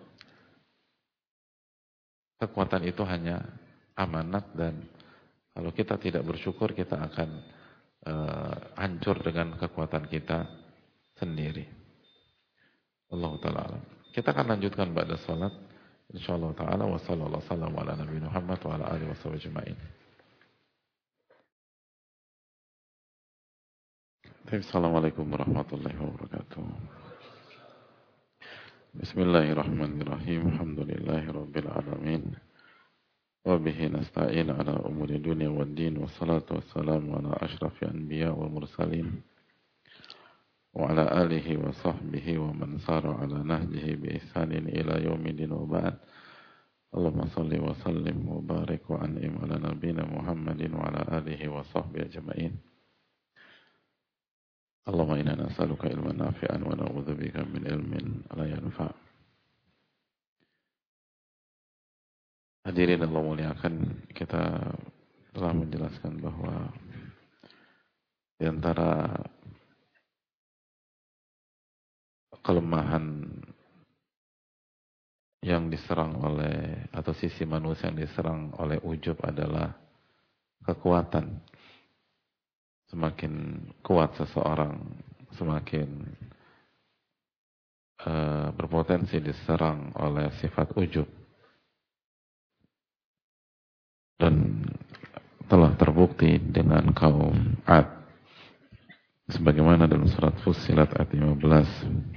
Speaker 1: Kekuatan itu hanya amanat, dan kalau kita tidak bersyukur kita akan uh, hancur dengan kekuatan kita sendiri. Allah Ta'ala alam. Kita akan lanjutkan ba'da salat. InsyaAllah Ta'ala. Wa sallallahu sallam ala Nabi Muhammad wa ala alihi wa sahbihi ajma'in. Assalamualaikum warahmatullahi wabarakatuh. Bismillahirrahmanirrahim. Alhamdulillahirabbil alamin. Wa bihi nasta'in ala umuri dunya waddin, wassalatu wassalamu ala asyrafil anbiya wal mursalin wa ala alihi wa sahbihi wa man sara ala nahjihi bi ihsanin ila yaumil wa ba'd. Allahumma shalli wa sallim wa barik wa an'im ala nabiyyina Muhammadin wa ala alihi wa sahbihi ajma'in. Allahumma inna nas'aluka ilman nafi'an wa na'udzubika min ilmin la yanfa'. Hadirin Allah muliakan, kita telah menjelaskan bahwa di antara kelemahan yang diserang oleh, atau sisi manusia yang diserang oleh ujub adalah kekuatan. Semakin kuat seseorang, semakin uh, berpotensi diserang oleh sifat ujub. Dan telah terbukti dengan kaum Ad, sebagaimana dalam surat Fussilat ayat lima belas.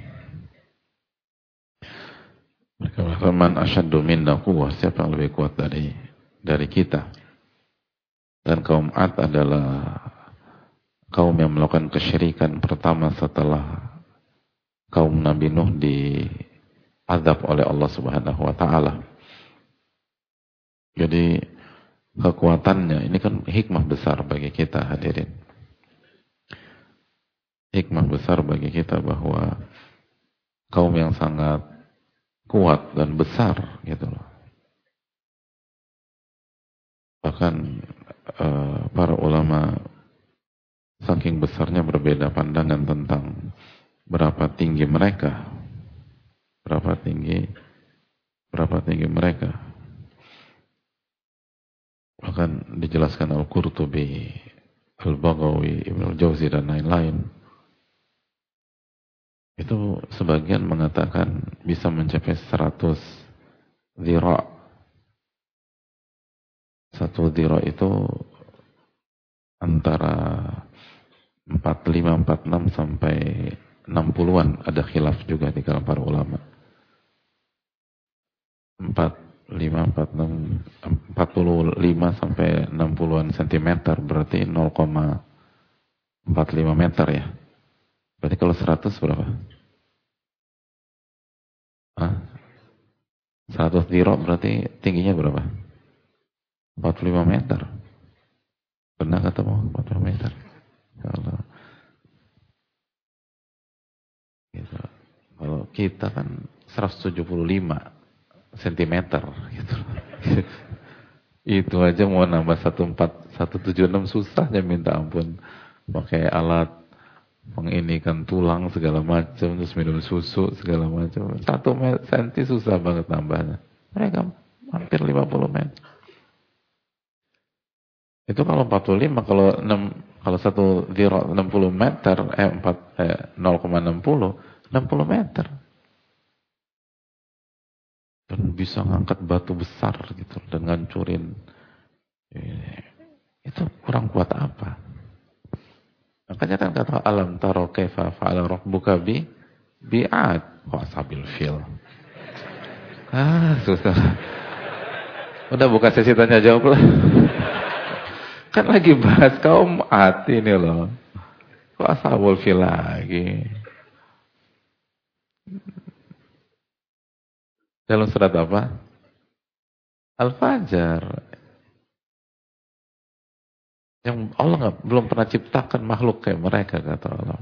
Speaker 1: Mereka berkata, "Man asyaddu minna quwwah," siapa yang lebih kuat dari dari kita. Dan kaum Ad adalah kaum yang melakukan kesyirikan pertama setelah kaum Nabi Nuh diazab oleh Allah Subhanahu wa taala. Jadi kekuatannya ini kan hikmah besar bagi kita hadirin. Hikmah besar bagi kita bahwa kaum yang sangat kuat dan besar gitu loh. Bahkan uh, para ulama saking besarnya berbeda pandangan tentang berapa tinggi mereka, berapa tinggi, berapa tinggi mereka. Bahkan dijelaskan Al-Qurtubi, Al-Baghawi, Ibnu Al-Jauzi dan lain-lain. Itu sebagian mengatakan bisa mencapai seratus dhira'. Satu dhira' itu antara empat puluh lima, empat puluh enam sampai enam puluhan. Ada khilaf juga di kalangan para ulama. empat puluh lima, empat puluh enam, empat puluh lima sampai enam puluhan sentimeter, berarti nol koma empat lima meter ya. Berarti kalau seratus berapa? Hah? seratus dhira' berarti tingginya berapa? empat puluh lima meter. Pernah ketemu empat puluh meter? Kalau gitu. Kalau kita kan seratus tujuh puluh lima sentimeter gitu. Itu aja mau nambah seratus tujuh puluh enam susahnya minta ampun. Pakai alat menginikan tulang segala macam, terus minum susu segala macam. Satu senti susah banget nambahnya. Mereka hampir lima puluh meter. Itu kalau empat puluh lima, kalau enam, kalau satu dhira' enam puluh meter, eh empat eh nol koma enam nol, enam puluh meter. Dan bisa ngangkat batu besar gitu dan ngancurin. Itu kurang kuat apa? Makanya kan kata alam taro kaifa fa'ala rabbuka bi bi'ad wa sabil fil. Ah, susah. Udah buka sesi tanya jawab lah. Kan lagi bahas kaum Ad ini loh. Kok ashabul fil lagi? Dalam surat apa? Al-Fajr. Yang Allah gak, belum pernah ciptakan makhluk kayak mereka, kata Allah.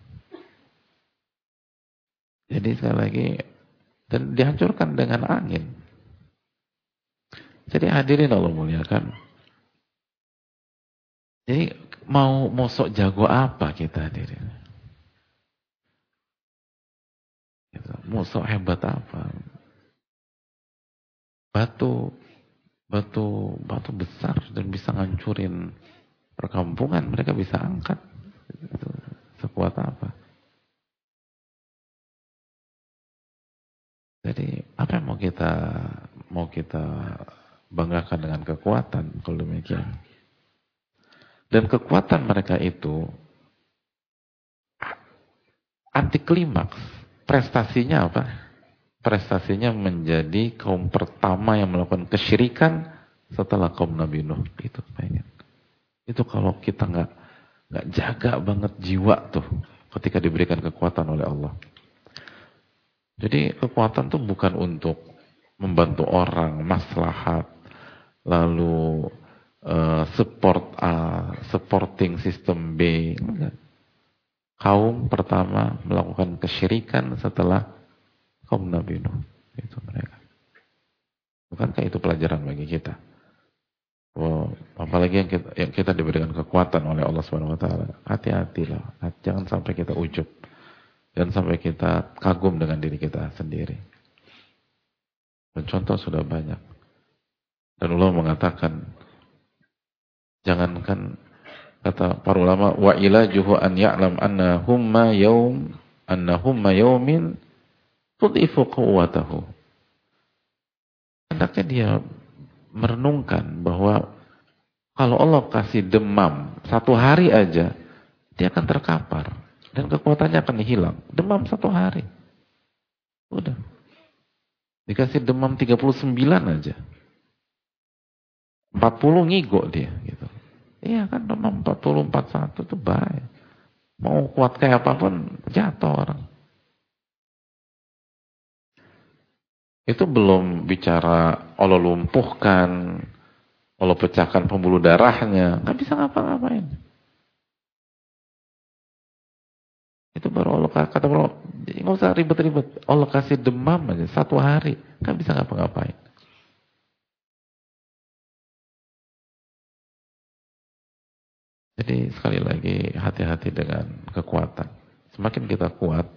Speaker 1: Jadi sekali lagi, dan dihancurkan dengan angin. Jadi hadirin Allah muliakan. Jadi mau mau sok jago apa kita hadirin? Mau sok hebat apa? Batu, batu, batu besar dan bisa ngancurin perkampungan, mereka bisa angkat. Itu sekuat apa? Jadi apa yang mau kita mau kita banggakan dengan kekuatan kalau demikian? Dan kekuatan mereka itu anti klimaks. Prestasinya apa? Prestasinya menjadi kaum pertama yang melakukan kesyirikan setelah kaum Nabi Nuh. Itu pengen. Itu kalau kita nggak nggak jaga banget jiwa tuh ketika diberikan kekuatan oleh Allah. Jadi kekuatan tuh bukan untuk membantu orang, maslahat, lalu Uh, support A, supporting system B. Enggak. Kaum pertama melakukan kesyirikan setelah kaum Nabi Nuh. Itu mereka. Bukankah itu pelajaran bagi kita? Oh, apalagi yang kita, yang kita diberikan kekuatan oleh Allah Subhanahu Wa Taala. Hati-hatilah, jangan sampai kita ujub, jangan sampai kita kagum dengan diri kita sendiri. Dan contoh sudah banyak. Dan Allah mengatakan, jangankan kata para ulama wa ilajuhu an ya'lam anna humma yaum anna humma yaumin tudhifu quwwatahu. Hendaknya dia merenungkan bahwa kalau Allah kasih demam satu hari aja, dia akan terkapar dan kekuatannya akan hilang. Demam satu hari. Udah. Dikasih demam tiga puluh sembilan aja. empat puluh ngigo dia gitu. Iya kan demam empat puluh, empat puluh satu itu bahaya. Mau kuat kayak apapun jatuh orang. Itu belum bicara Allah lumpuhkan, Allah pecahkan pembuluh darahnya, nggak bisa ngapa-ngapain. Itu baru Allah kata Allah, nggak usah ribet-ribet. Allah kasih demam aja satu hari, nggak bisa ngapa-ngapain. Jadi sekali lagi hati-hati dengan kekuatan. Semakin kita kuat,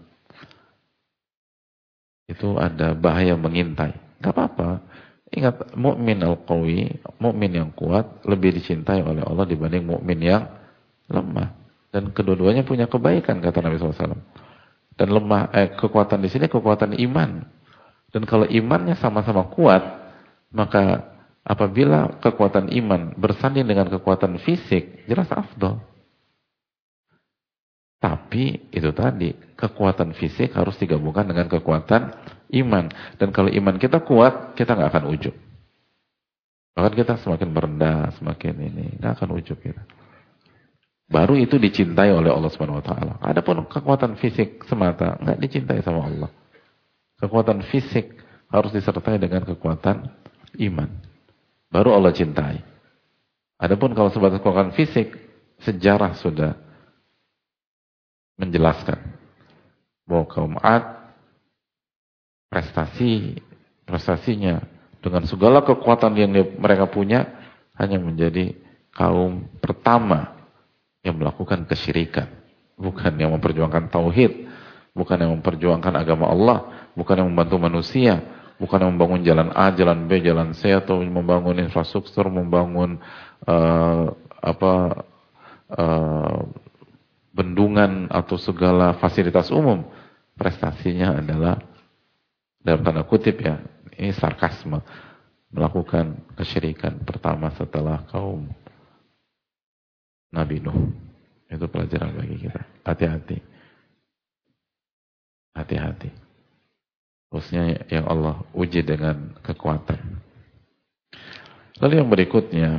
Speaker 1: itu ada bahaya mengintai. Gak apa-apa. Ingat, mukmin al-qawi, mukmin yang kuat lebih dicintai oleh Allah dibanding mukmin yang lemah. Dan kedua-duanya punya kebaikan, kata Nabi shallallahu alaihi wasallam. Dan lemah, eh, kekuatan di sini kekuatan iman. Dan kalau imannya sama-sama kuat, maka apabila kekuatan iman bersanding dengan kekuatan fisik, jelas afdal. Tapi itu tadi, kekuatan fisik harus digabungkan dengan kekuatan iman. Dan kalau iman kita kuat, kita nggak akan ujub. Bahkan kita semakin merendah, semakin ini, nggak akan ujub kita. Baru itu dicintai oleh Allah Subhanahu Wa Taala. Adapun kekuatan fisik semata nggak dicintai sama Allah. Kekuatan fisik harus disertai dengan kekuatan iman. Baru Allah cintai. Adapun kalau sebatas kekuatan fisik, sejarah sudah menjelaskan bahwa kaum Ad prestasi prestasinya dengan segala kekuatan yang mereka punya hanya menjadi kaum pertama yang melakukan kesyirikan, bukan yang memperjuangkan tauhid, bukan yang memperjuangkan agama Allah, bukan yang membantu manusia, bukan yang membangun jalan A, jalan B, jalan C, atau membangun infrastruktur, membangun uh, apa uh, bendungan atau segala fasilitas umum. Prestasinya adalah, dalam tanda kutip ya, ini sarkasme, melakukan kesyirikan pertama setelah kaum Nabi Nuh. Itu pelajaran bagi kita. Hati-hati. Hati-hati. Khususnya yang Allah uji dengan kekuatan. Lalu yang berikutnya,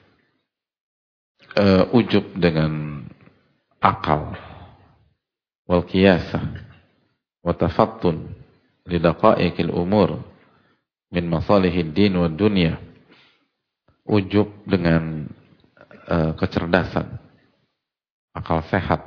Speaker 1: uh, ujub dengan akal, wal qiyasah, wa tafattun li daqa'iqil umur min masalihid din wa dunya. Ujub dengan uh, kecerdasan, akal sehat,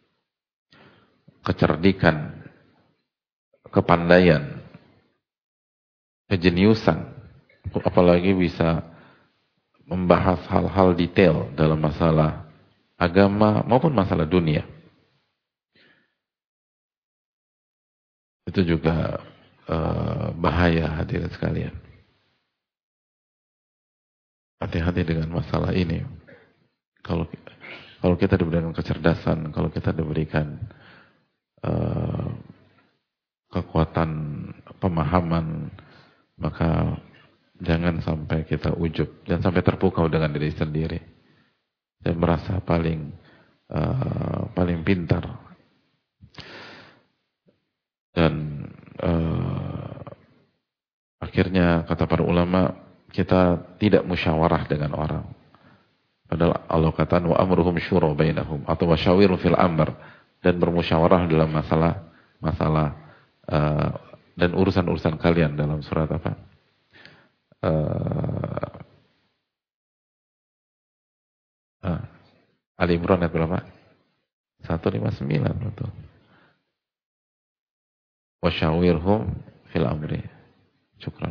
Speaker 1: kecerdikan, kepandaian, kejeniusan, apalagi bisa membahas hal-hal detail dalam masalah agama maupun masalah dunia. Itu juga uh, bahaya, hadirin sekalian. Hati-hati dengan masalah ini. Kalau kalau kita diberikan kecerdasan, kalau kita diberikan uh, kekuatan pemahaman, maka jangan sampai kita ujub, jangan sampai terpukau dengan diri sendiri dan merasa paling uh, paling pintar. Dan uh, akhirnya kata para ulama, kita tidak musyawarah dengan orang. Padahal Allah kata wa amruhum syura bainahum atau wasyawiru fil amr, dan bermusyawarah dalam masalah masalah uh, dan urusan-urusan kalian dalam surat apa? Uh, uh, Ali Imran ayat berapa? seratus lima puluh sembilan, betul. Wasyawirhum fil amri. Syukran.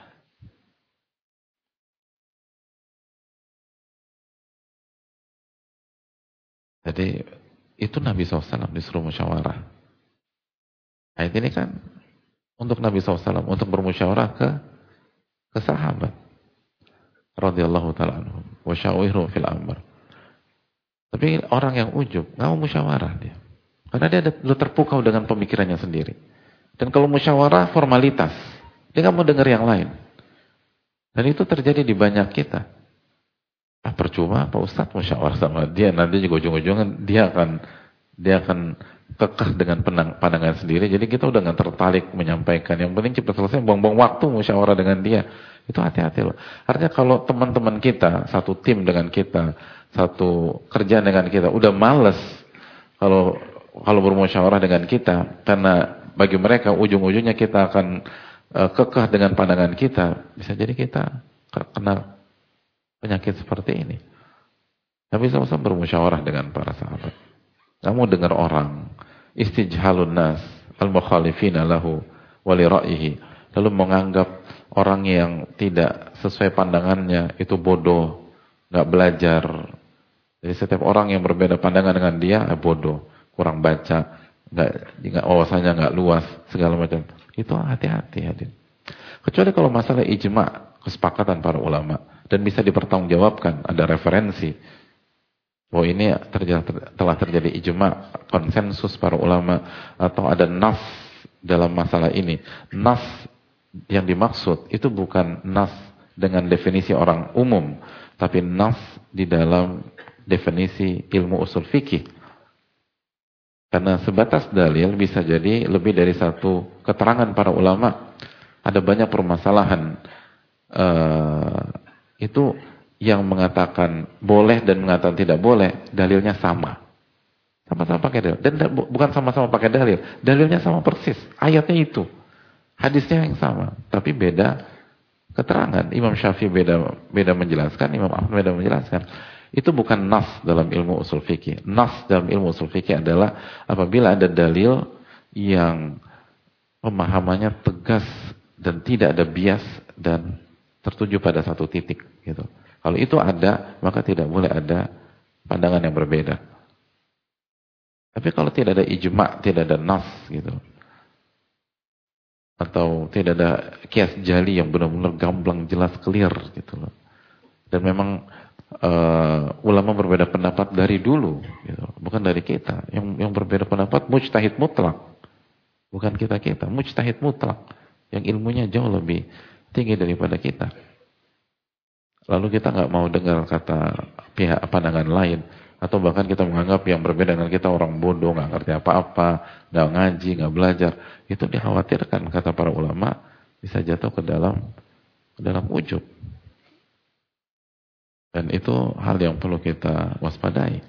Speaker 1: Jadi itu Nabi shallallahu alaihi wasallam disuruh musyawarah. Ayat ini kan untuk Nabi shallallahu alaihi wasallam, untuk bermusyawarah ke ke sahabat radhiyallahu ta'ala anhum, wa syawirhum fil amr. Tapi orang yang ujub nggak mau musyawarah dia, karena dia udah terpukau dengan pemikirannya sendiri. Dan kalau musyawarah formalitas, dia nggak mau dengar yang lain. Dan itu terjadi di banyak kita. Ah, percuma Pak Ustadz musyawarah sama dia, nanti juga ujung-ujungnya dia akan dia akan kekeh dengan pandangan sendiri. Jadi kita udah nggak tertarik menyampaikan. Yang penting cepat selesai, buang-buang waktu musyawarah dengan dia. Itu hati-hati loh. Artinya kalau teman-teman kita, satu tim dengan kita, satu kerjaan dengan kita, udah males kalau kalau bermusyawarah dengan kita, karena bagi mereka ujung-ujungnya kita akan uh, kekeh dengan pandangan kita, bisa jadi kita kena penyakit seperti ini. Nabi shallallahu alaihi wasallam bermusyawarah dengan para sahabat. Kamu dengar orang, istijhalun nas, al-mukhalifina lahu wali ra'yihi, lalu menganggap orang yang tidak sesuai pandangannya itu bodoh, nggak belajar, Jadi setiap orang yang berbeda pandangan dengan dia, eh, bodoh, kurang baca, nggak, nggak wawasannya nggak luas, segala macam. Itu hati-hati, hadir. Kecuali kalau masalah ijma, kesepakatan para ulama, dan bisa dipertanggungjawabkan, ada referensi. Bahwa ini terjadi, telah terjadi ijma, konsensus para ulama, atau ada nas dalam masalah ini. Nas yang dimaksud itu bukan nas dengan definisi orang umum, tapi nas di dalam definisi ilmu usul fikih. Karena sebatas dalil bisa jadi lebih dari satu keterangan para ulama. Ada banyak permasalahan uh, itu yang mengatakan boleh dan mengatakan tidak boleh, dalilnya sama. Sama-sama pakai dalil. Dan bukan sama-sama pakai dalil, dalilnya sama persis. Ayatnya itu. Hadisnya yang sama, tapi beda keterangan. Imam Syafi'i beda beda menjelaskan, Imam Ahmad beda menjelaskan. Itu bukan nas dalam ilmu usul fikih. Nas dalam ilmu usul fikih adalah apabila ada dalil yang pemahamannya tegas dan tidak ada bias dan tertuju pada satu titik gitu. Kalau itu ada, maka tidak boleh ada pandangan yang berbeda. Tapi kalau tidak ada ijma, tidak ada nas gitu, atau tidak ada kias jali yang benar-benar gamblang, jelas, clear gitu loh. Dan memang uh, ulama berbeda pendapat dari dulu gitu. Bukan dari kita. Yang yang berbeda pendapat mujtahid mutlak. Bukan kita-kita, mujtahid mutlak. Yang ilmunya jauh lebih tinggi daripada kita. Lalu kita nggak mau dengar kata pihak pandangan lain, atau bahkan kita menganggap yang berbeda dengan kita orang bodoh, nggak ngerti apa-apa, nggak ngaji, nggak belajar. Itu dikhawatirkan kata para ulama bisa jatuh ke dalam ke dalam ujub. Dan itu hal yang perlu kita waspadai.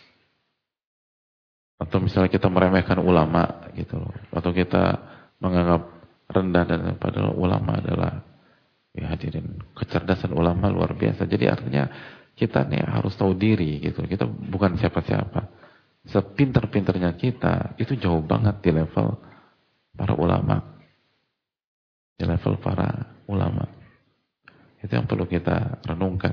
Speaker 1: Atau misalnya kita meremehkan ulama gitu loh, atau kita menganggap rendah, dan padahal ulama adalah, ya hadirin, kecerdasan ulama luar biasa. Jadi artinya kita nih harus tahu diri gitu. Kita bukan siapa-siapa. Sepinter-pinternya kita itu jauh banget di level para ulama. Di level para ulama. Itu yang perlu kita renungkan.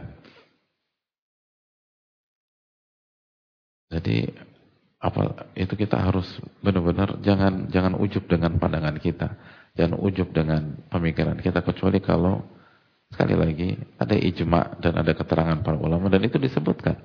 Speaker 1: Jadi apa itu kita harus benar-benar jangan jangan ujub dengan pandangan kita. Jangan ujub dengan pemikiran kita, kecuali kalau sekali lagi ada ijma dan ada keterangan para ulama dan itu disebutkan.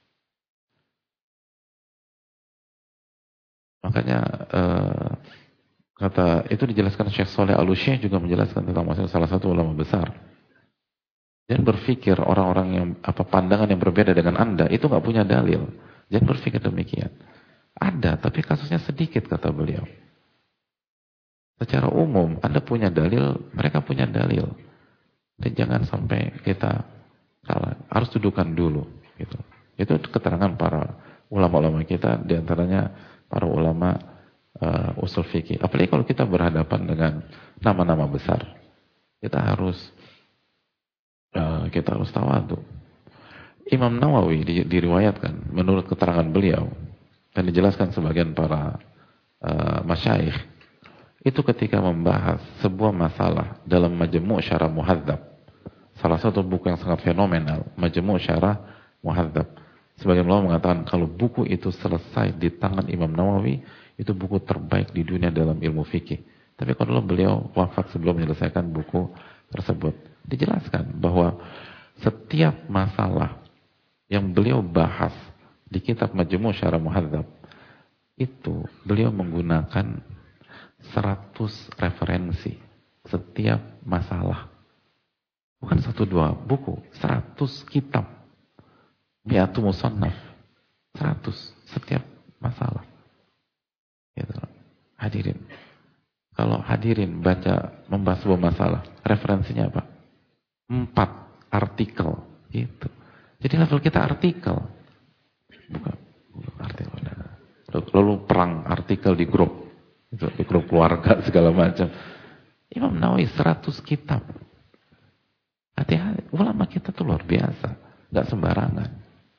Speaker 1: Makanya eh, kata itu dijelaskan Syekh Saleh Al-Utsaimin juga menjelaskan tentang masalah salah satu ulama besar. Jangan berpikir orang-orang yang apa pandangan yang berbeda dengan Anda itu nggak punya dalil. Jangan berpikir demikian. Ada, tapi kasusnya sedikit kata beliau. Secara umum, Anda punya dalil, mereka punya dalil. Dan jangan sampai kita salah. Harus dudukan dulu. Gitu. Itu keterangan para ulama-ulama kita, diantaranya para ulama uh, usul fikih. Apalagi kalau kita berhadapan dengan nama-nama besar, kita harus uh, kita harus tawadhu. Imam Nawawi di, diriwayatkan menurut keterangan beliau dan dijelaskan sebagian para uh, masyayikh. Itu ketika membahas sebuah masalah dalam Majmu' Syarah Muhadzab. Salah satu buku yang sangat fenomenal, Majmu' Syarah Muhadzab. Sebagian ulama mengatakan kalau buku itu selesai di tangan Imam Nawawi, itu buku terbaik di dunia dalam ilmu fikih. Tapi kalau beliau wafat sebelum menyelesaikan buku tersebut, dijelaskan bahwa setiap masalah yang beliau bahas di kitab Majmu' Syarah Muhadzab, itu beliau menggunakan seratus referensi setiap masalah. Bukan satu dua buku, seratus kitab. Mi'atu musannaf. Seratus setiap masalah. Gitu. Hadirin. Kalau hadirin baca membahas sebuah masalah, referensinya apa? Empat artikel. Gitu. Jadi level kita artikel. Bukan, bukan artikel. Lalu perang artikel di grup. Itu di grup keluarga segala macam. Imam Nawawi seratus kitab. Hati-hati, ulama kita tuh luar biasa, nggak sembarangan.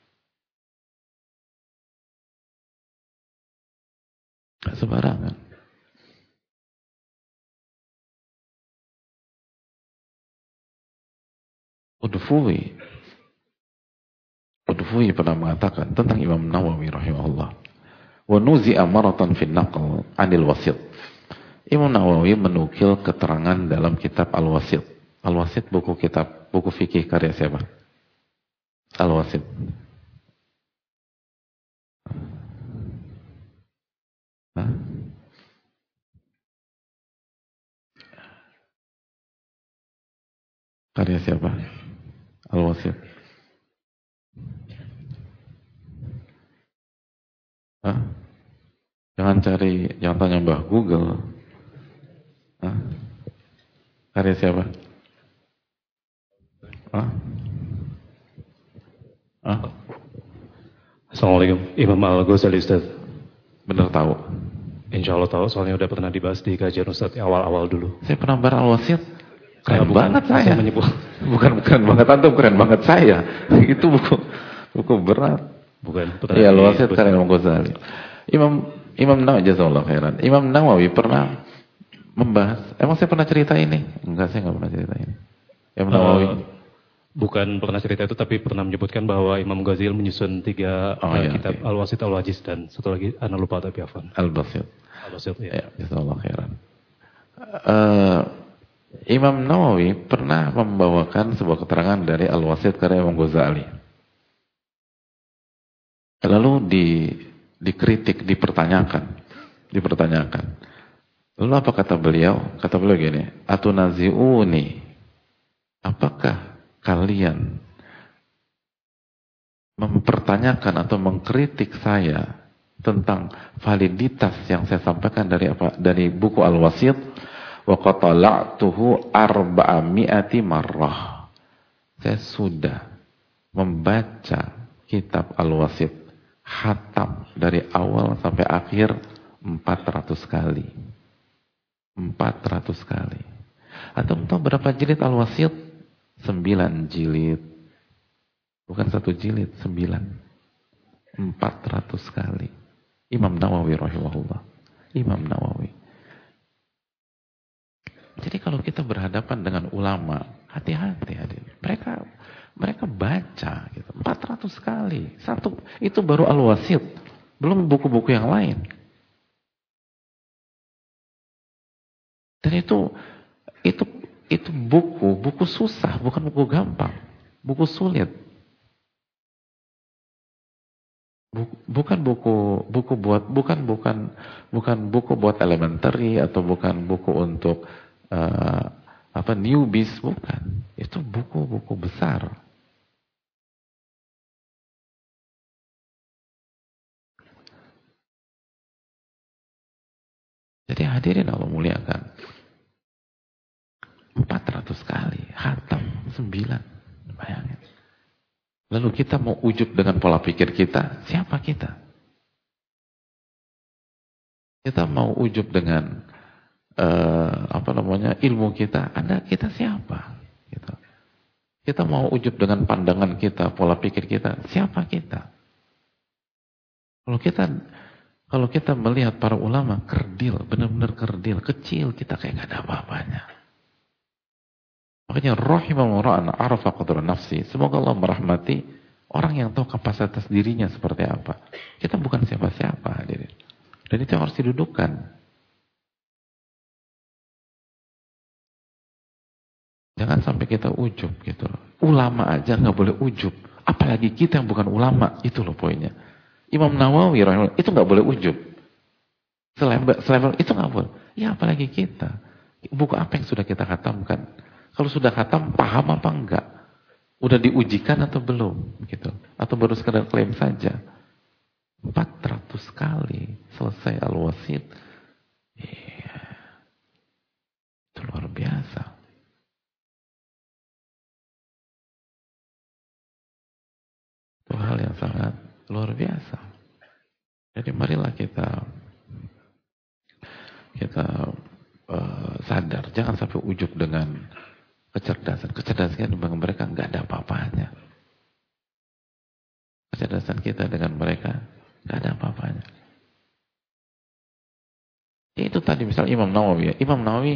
Speaker 1: Nggak sembarangan. Udfui Qudhufi pernah mengatakan tentang Imam Nawawi rahimahullah. Wa nuzi'a maratan fin naql 'anil wasit. Imam Nawawi menukil keterangan dalam kitab Al-Wasit. Al-Wasit buku kitab, buku fikih karya siapa? Al-Wasit. Hah? Karya siapa? Al-Wasit. Hah? Jangan cari, jangan tanya Mbah Google. Hah? Karya siapa? Hah? Hah?
Speaker 7: Assalamualaikum, Imam Al-Ghazali Ustaz.
Speaker 1: Bener tahu?
Speaker 7: Insya Allah tahu, soalnya udah pernah dibahas di kajian Ustaz awal-awal dulu.
Speaker 1: Saya pernah bar Al-Wasit. Keren
Speaker 7: Bukan,
Speaker 1: banget saya.
Speaker 7: menyebut.
Speaker 1: Bukan bukan banget antum, keren banget saya. Itu buku buku berat.
Speaker 7: Bukan.
Speaker 1: Iya, Al-Wasit karya Imam Ghazali. Imam Imam Nawawi jazakallahu khairan. Imam Nawawi pernah membahas. Emang saya pernah cerita ini? Enggak, saya enggak pernah cerita ini. Imam Nawawi.
Speaker 7: Uh, bukan pernah cerita itu, tapi pernah menyebutkan bahwa Imam Ghazali menyusun tiga
Speaker 1: oh,
Speaker 7: uh,
Speaker 1: iya,
Speaker 7: kitab
Speaker 1: okay.
Speaker 7: Al-Wasit, Al-Wajiz, dan satu lagi Ana lupa tapi Afan.
Speaker 1: Al-Basit.
Speaker 7: Al-Basit, ya.
Speaker 1: Ya, jazakallahu khairan. Uh, Imam Nawawi pernah membawakan sebuah keterangan dari Al-Wasit karya Imam Ghazali. Lalu di, dikritik, dipertanyakan. Dipertanyakan. Lalu apa kata beliau? Kata beliau gini, Atunazi'uni, apakah kalian mempertanyakan atau mengkritik saya tentang validitas yang saya sampaikan dari apa dari buku Al-Wasit? Wa qatala'tuhu arba'ami'ati marrah. Saya sudah membaca kitab Al-Wasit khatam dari awal sampai akhir empat ratus kali. empat ratus kali. Atau tahu berapa jilid Al-Wasit? sembilan jilid. Bukan satu jilid, sembilan. empat ratus kali. Imam Nawawi rahimahullah. Imam Nawawi. Jadi kalau kita berhadapan dengan ulama, hati-hati hadir. Mereka mereka baca gitu, empat ratus kali. Satu itu baru Al-Wasit, belum buku-buku yang lain. Dan itu itu itu buku, buku susah, bukan buku gampang. Buku sulit. Buku, bukan buku buku buat bukan bukan bukan buku buat elementary atau bukan buku untuk uh, apa newbies, bukan. Itu buku-buku besar. Jadi hadirin Allah muliakan. empat ratus kali khatam sembilan. Bayangin. Lalu kita mau ujub dengan pola pikir kita, siapa kita? Kita mau ujub dengan uh, apa namanya ilmu kita, Anda kita siapa? Gitu. Kita mau ujub dengan pandangan kita, pola pikir kita, siapa kita? Kalau kita kalau kita melihat para ulama kerdil, benar-benar kerdil, kecil, kita kayak gak ada apa-apanya. Makanya rahimahullah arafa qadra nafsi. Semoga Allah merahmati orang yang tahu kapasitas dirinya seperti apa. Kita bukan siapa-siapa hadirin. Dan itu yang harus didudukkan. Jangan sampai kita ujub gitu. Ulama aja nggak boleh ujub. Apalagi kita yang bukan ulama. Itu loh poinnya. Imam Nawawi rahimahullah itu nggak boleh ujub. Selevel, selevel itu nggak boleh. Ya apalagi kita. Buku apa yang sudah kita khatamkan? Kalau sudah khatam, paham apa enggak? Udah diujikan atau belum? Gitu. Atau baru sekadar klaim saja? empat ratus kali selesai Al-Wasit. Iya. Itu luar biasa. Itu hal yang sangat luar biasa. Jadi marilah kita kita uh, sadar. Jangan sampai ujub dengan kecerdasan. Kecerdasan dengan mereka nggak ada apa-apanya. Kecerdasan kita dengan mereka nggak ada apa-apanya. Itu tadi misal Imam Nawawi. Imam Nawawi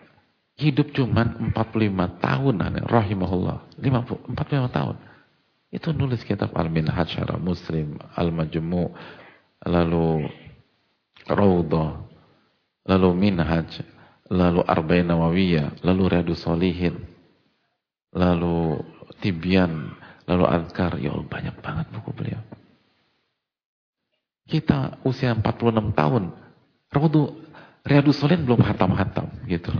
Speaker 1: hidup cuman empat puluh lima tahun, rahimahullah. empat puluh lima tahun. Itu nulis kitab Al-Minhaj Syarah Muslim, Al-Majmu', lalu Raudhah, lalu Minhaj, lalu Arba'in Nawawiyah, lalu Riyadhus Shalihin, lalu Tibyan, lalu Azkar. Ya Allah, banyak banget buku beliau. Kita usia empat puluh enam tahun, Raudhah, Riyadhus Shalihin belum hatam-hatam gitu.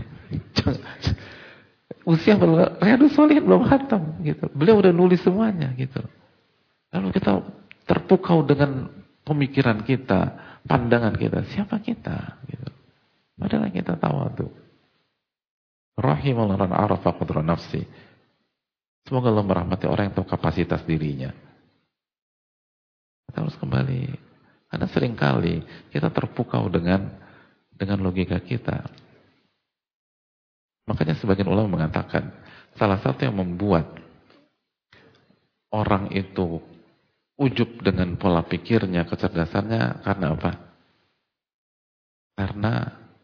Speaker 1: Usia Riyadhus Shalihin belum hatam gitu. Beliau udah nulis semuanya gitu. Lalu kita terpukau dengan pemikiran kita, pandangan kita, siapa kita gitu. Padahal kita tawadhu. Rahimallahu man arafa qadra nafsi. Semoga Allah merahmati orang yang tahu kapasitas dirinya. Kita harus kembali. Karena seringkali kita terpukau dengan dengan logika kita. Makanya sebagian ulama mengatakan, salah satu yang membuat orang itu ujub dengan pola pikirnya, kecerdasannya, karena apa? Karena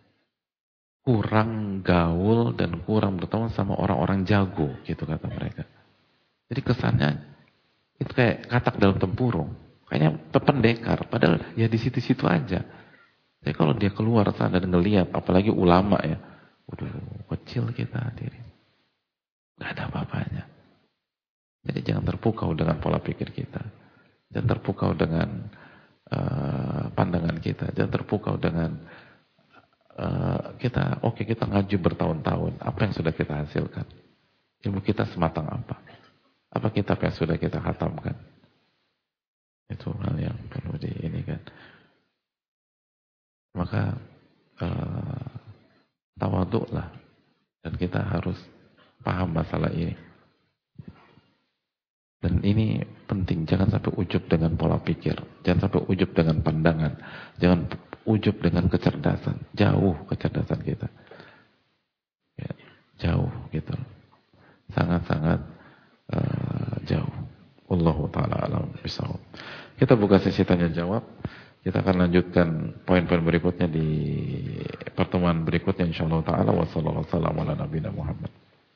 Speaker 1: kurang gaul dan kurang bertemu sama orang-orang jago, gitu kata mereka. Jadi kesannya itu kayak katak dalam tempurung, kayaknya pendekar, padahal ya di situ-situ aja. Jadi kalau dia keluar sana dan ngelihat, apalagi ulama ya, waduh, kecil kita hadirin. Gak ada apa-apanya. Jadi jangan terpukau dengan pola pikir kita. Jangan terpukau dengan uh, pandangan kita. Jangan terpukau dengan uh, kita, oke okay, kita ngaji bertahun-tahun. Apa yang sudah kita hasilkan? Ilmu kita sematang apa? Apa kitab yang sudah kita khatamkan? Itu hal yang perlu di ini kan. Maka uh, tawaduklah, dan kita harus paham masalah ini. Dan ini penting, jangan sampai ujub dengan pola pikir, jangan sampai ujub dengan pandangan, jangan ujub dengan kecerdasan, jauh kecerdasan kita, ya, jauh gitu, sangat-sangat uh, jauh. Wallahu ta'ala alam bisawab. Kita buka sesi tanya jawab. Kita akan lanjutkan poin-poin berikutnya di pertemuan berikutnya insyaallah taala. Wassallallahu wasallam ala nabiyina Muhammad.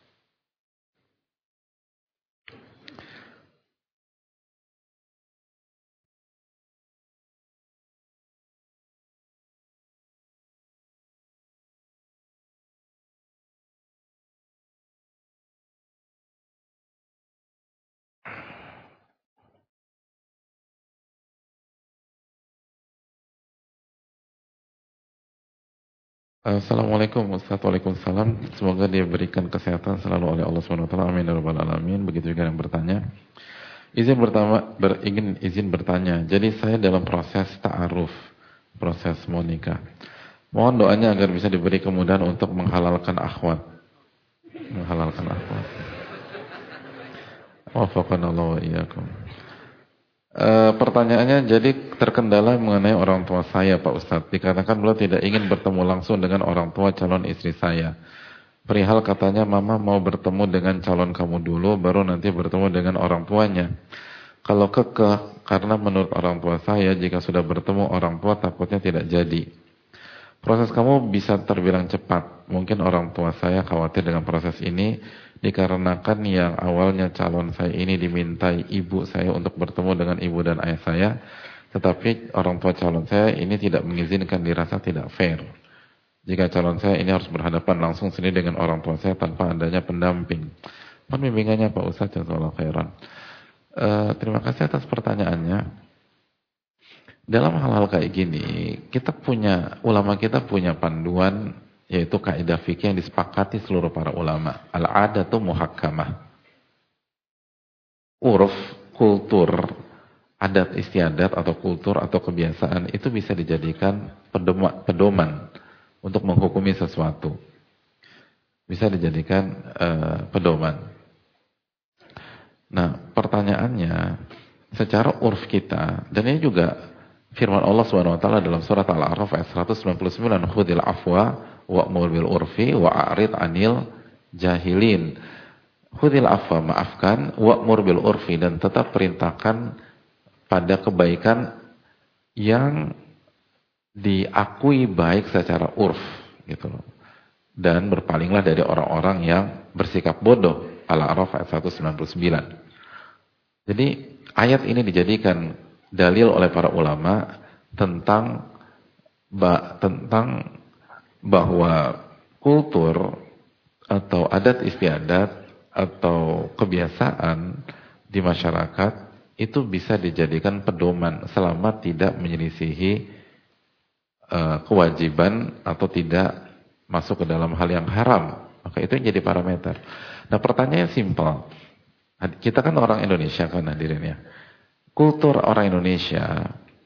Speaker 1: Assalamualaikum Ustaz. Waalaikumsalam. Semoga diberikan kesehatan selalu oleh Allah subhanahu wa taala. Amin ya rabbal alamin. Begitu juga yang bertanya. Izin pertama ber, ingin izin bertanya. Jadi saya dalam proses ta'aruf, proses mau nikah. Mohon doanya agar bisa diberi kemudahan untuk menghalalkan akhwat. Menghalalkan akhwat. Wafaqanallahu wa iyyakum. E, pertanyaannya, jadi terkendala mengenai orang tua saya Pak Ustadz. Dikarenakan beliau tidak ingin bertemu langsung dengan orang tua calon istri saya. Perihal katanya mama mau bertemu dengan calon kamu dulu, baru nanti bertemu dengan orang tuanya. Kalau kekeh, karena menurut orang tua saya jika sudah bertemu orang tua takutnya tidak jadi. Proses kamu bisa terbilang cepat. Mungkin orang tua saya khawatir dengan proses ini, dikarenakan yang awalnya calon saya ini dimintai ibu saya untuk bertemu dengan ibu dan ayah saya, tetapi orang tua calon saya ini tidak mengizinkan, dirasa tidak fair. Jika calon saya ini harus berhadapan langsung sendiri dengan orang tua saya tanpa adanya pendamping. Pembimbingannya Pak Ustaz, jazakallahu khairan. Uh, terima kasih atas pertanyaannya. Dalam hal-hal kayak gini, kita punya, ulama kita punya panduan, yaitu kaidah fikih yang disepakati seluruh para ulama. Al-adatu muhakkamah. Uruf, kultur, adat istiadat atau kultur atau kebiasaan itu bisa dijadikan pedoman untuk menghukumi sesuatu. Bisa dijadikan uh, pedoman. Nah, pertanyaannya, secara urf kita, dan ini juga firman Allah subhanahu wa taala dalam surat Al-A'raf ayat seratus sembilan puluh sembilan, khudil afwa wa'mur bil urfi wa'arid anil jahilin. Khudil afwa, maafkan, wa'mur bil urfi, dan tetap perintahkan pada kebaikan yang diakui baik secara urf gitu loh. Dan berpalinglah dari orang-orang yang bersikap bodoh. Al-A'raf ayat seratus sembilan puluh sembilan. Jadi ayat ini dijadikan dalil oleh para ulama tentang ba, tentang bahwa kultur atau adat istiadat atau kebiasaan di masyarakat itu bisa dijadikan pedoman selama tidak menyelisihi uh, kewajiban atau tidak masuk ke dalam hal yang haram. Maka itu yang jadi parameter. Nah, pertanyaannya simpel. Kita kan orang Indonesia kan hadirin ya. Kultur orang Indonesia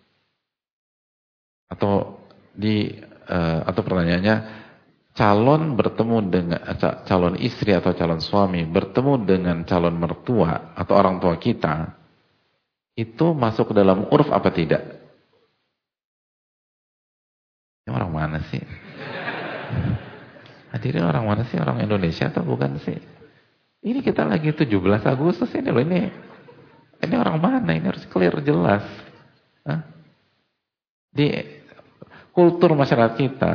Speaker 1: atau di uh, atau pertanyaannya, calon bertemu dengan calon istri atau calon suami bertemu dengan calon mertua atau orang tua kita, itu masuk ke dalam urf apa tidak? Ini orang mana sih? Hadirin orang mana sih? Orang Indonesia atau bukan sih? Ini kita lagi tujuh belas Agustus ini loh, ini ini orang mana? Ini harus clear jelas. Hah? Di kultur masyarakat kita,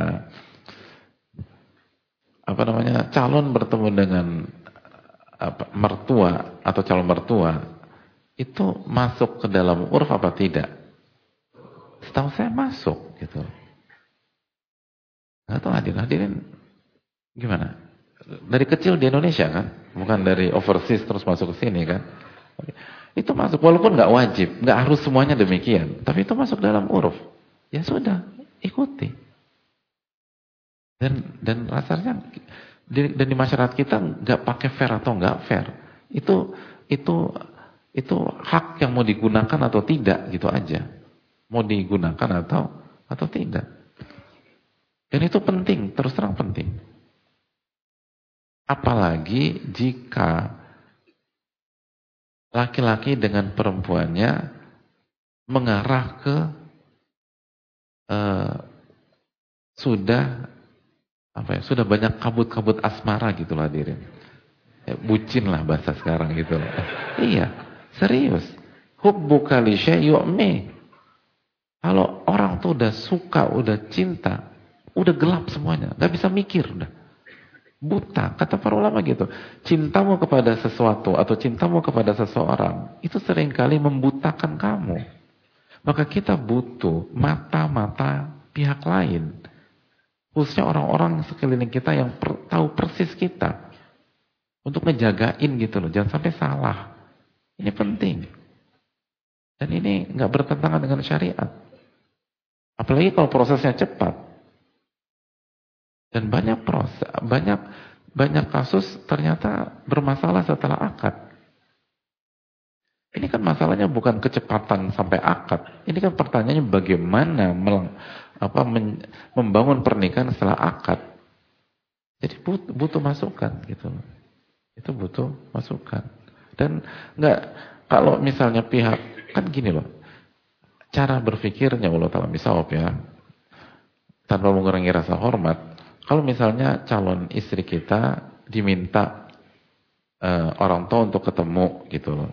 Speaker 1: apa namanya, calon bertemu dengan apa, mertua atau calon mertua itu masuk ke dalam urf apa tidak? Setahu saya masuk gitu. Nggak tahu hadirin, hadirin gimana? Dari kecil di Indonesia kan, bukan dari overseas terus masuk ke sini kan? Itu masuk, walaupun nggak wajib, nggak harus semuanya demikian, tapi itu masuk dalam urf. Ya sudah, ikuti. Dan dan rasanya di, dan di masyarakat kita nggak pakai fair atau nggak fair, itu itu itu hak yang mau digunakan atau tidak gitu aja, mau digunakan atau atau tidak. Dan itu penting, terus terang penting. Apalagi jika laki-laki dengan perempuannya mengarah ke uh, sudah apa ya, sudah banyak kabut-kabut asmara gitu lah hadirin. Ya, bucin lah bahasa sekarang gitu. Iya, serius. Hubbuka li syai' yu'mi. Kalau orang tuh udah suka, udah cinta, udah gelap semuanya, nggak bisa mikir udah. Buta, kata para ulama gitu. Cintamu kepada sesuatu atau cintamu kepada seseorang itu seringkali membutakan kamu. Maka kita butuh mata-mata pihak lain. Khususnya orang-orang sekeliling kita yang per, tahu persis kita. Untuk ngejagain gitu loh, jangan sampai salah. Ini penting. Dan ini nggak bertentangan dengan syariat. Apalagi kalau prosesnya cepat. Dan banyak proses, banyak banyak kasus ternyata bermasalah setelah akad. Ini kan masalahnya bukan kecepatan sampai akad. Ini kan pertanyaannya bagaimana melang, apa, men, membangun pernikahan setelah akad. Jadi butuh, butuh masukan gitu. Itu butuh masukan. Dan enggak, kalau misalnya pihak, kan gini loh, cara berpikirnya Allah Ta'ala misawab ya, tanpa mengurangi rasa hormat. Kalau misalnya calon istri kita diminta uh, orang tua untuk ketemu gitu loh.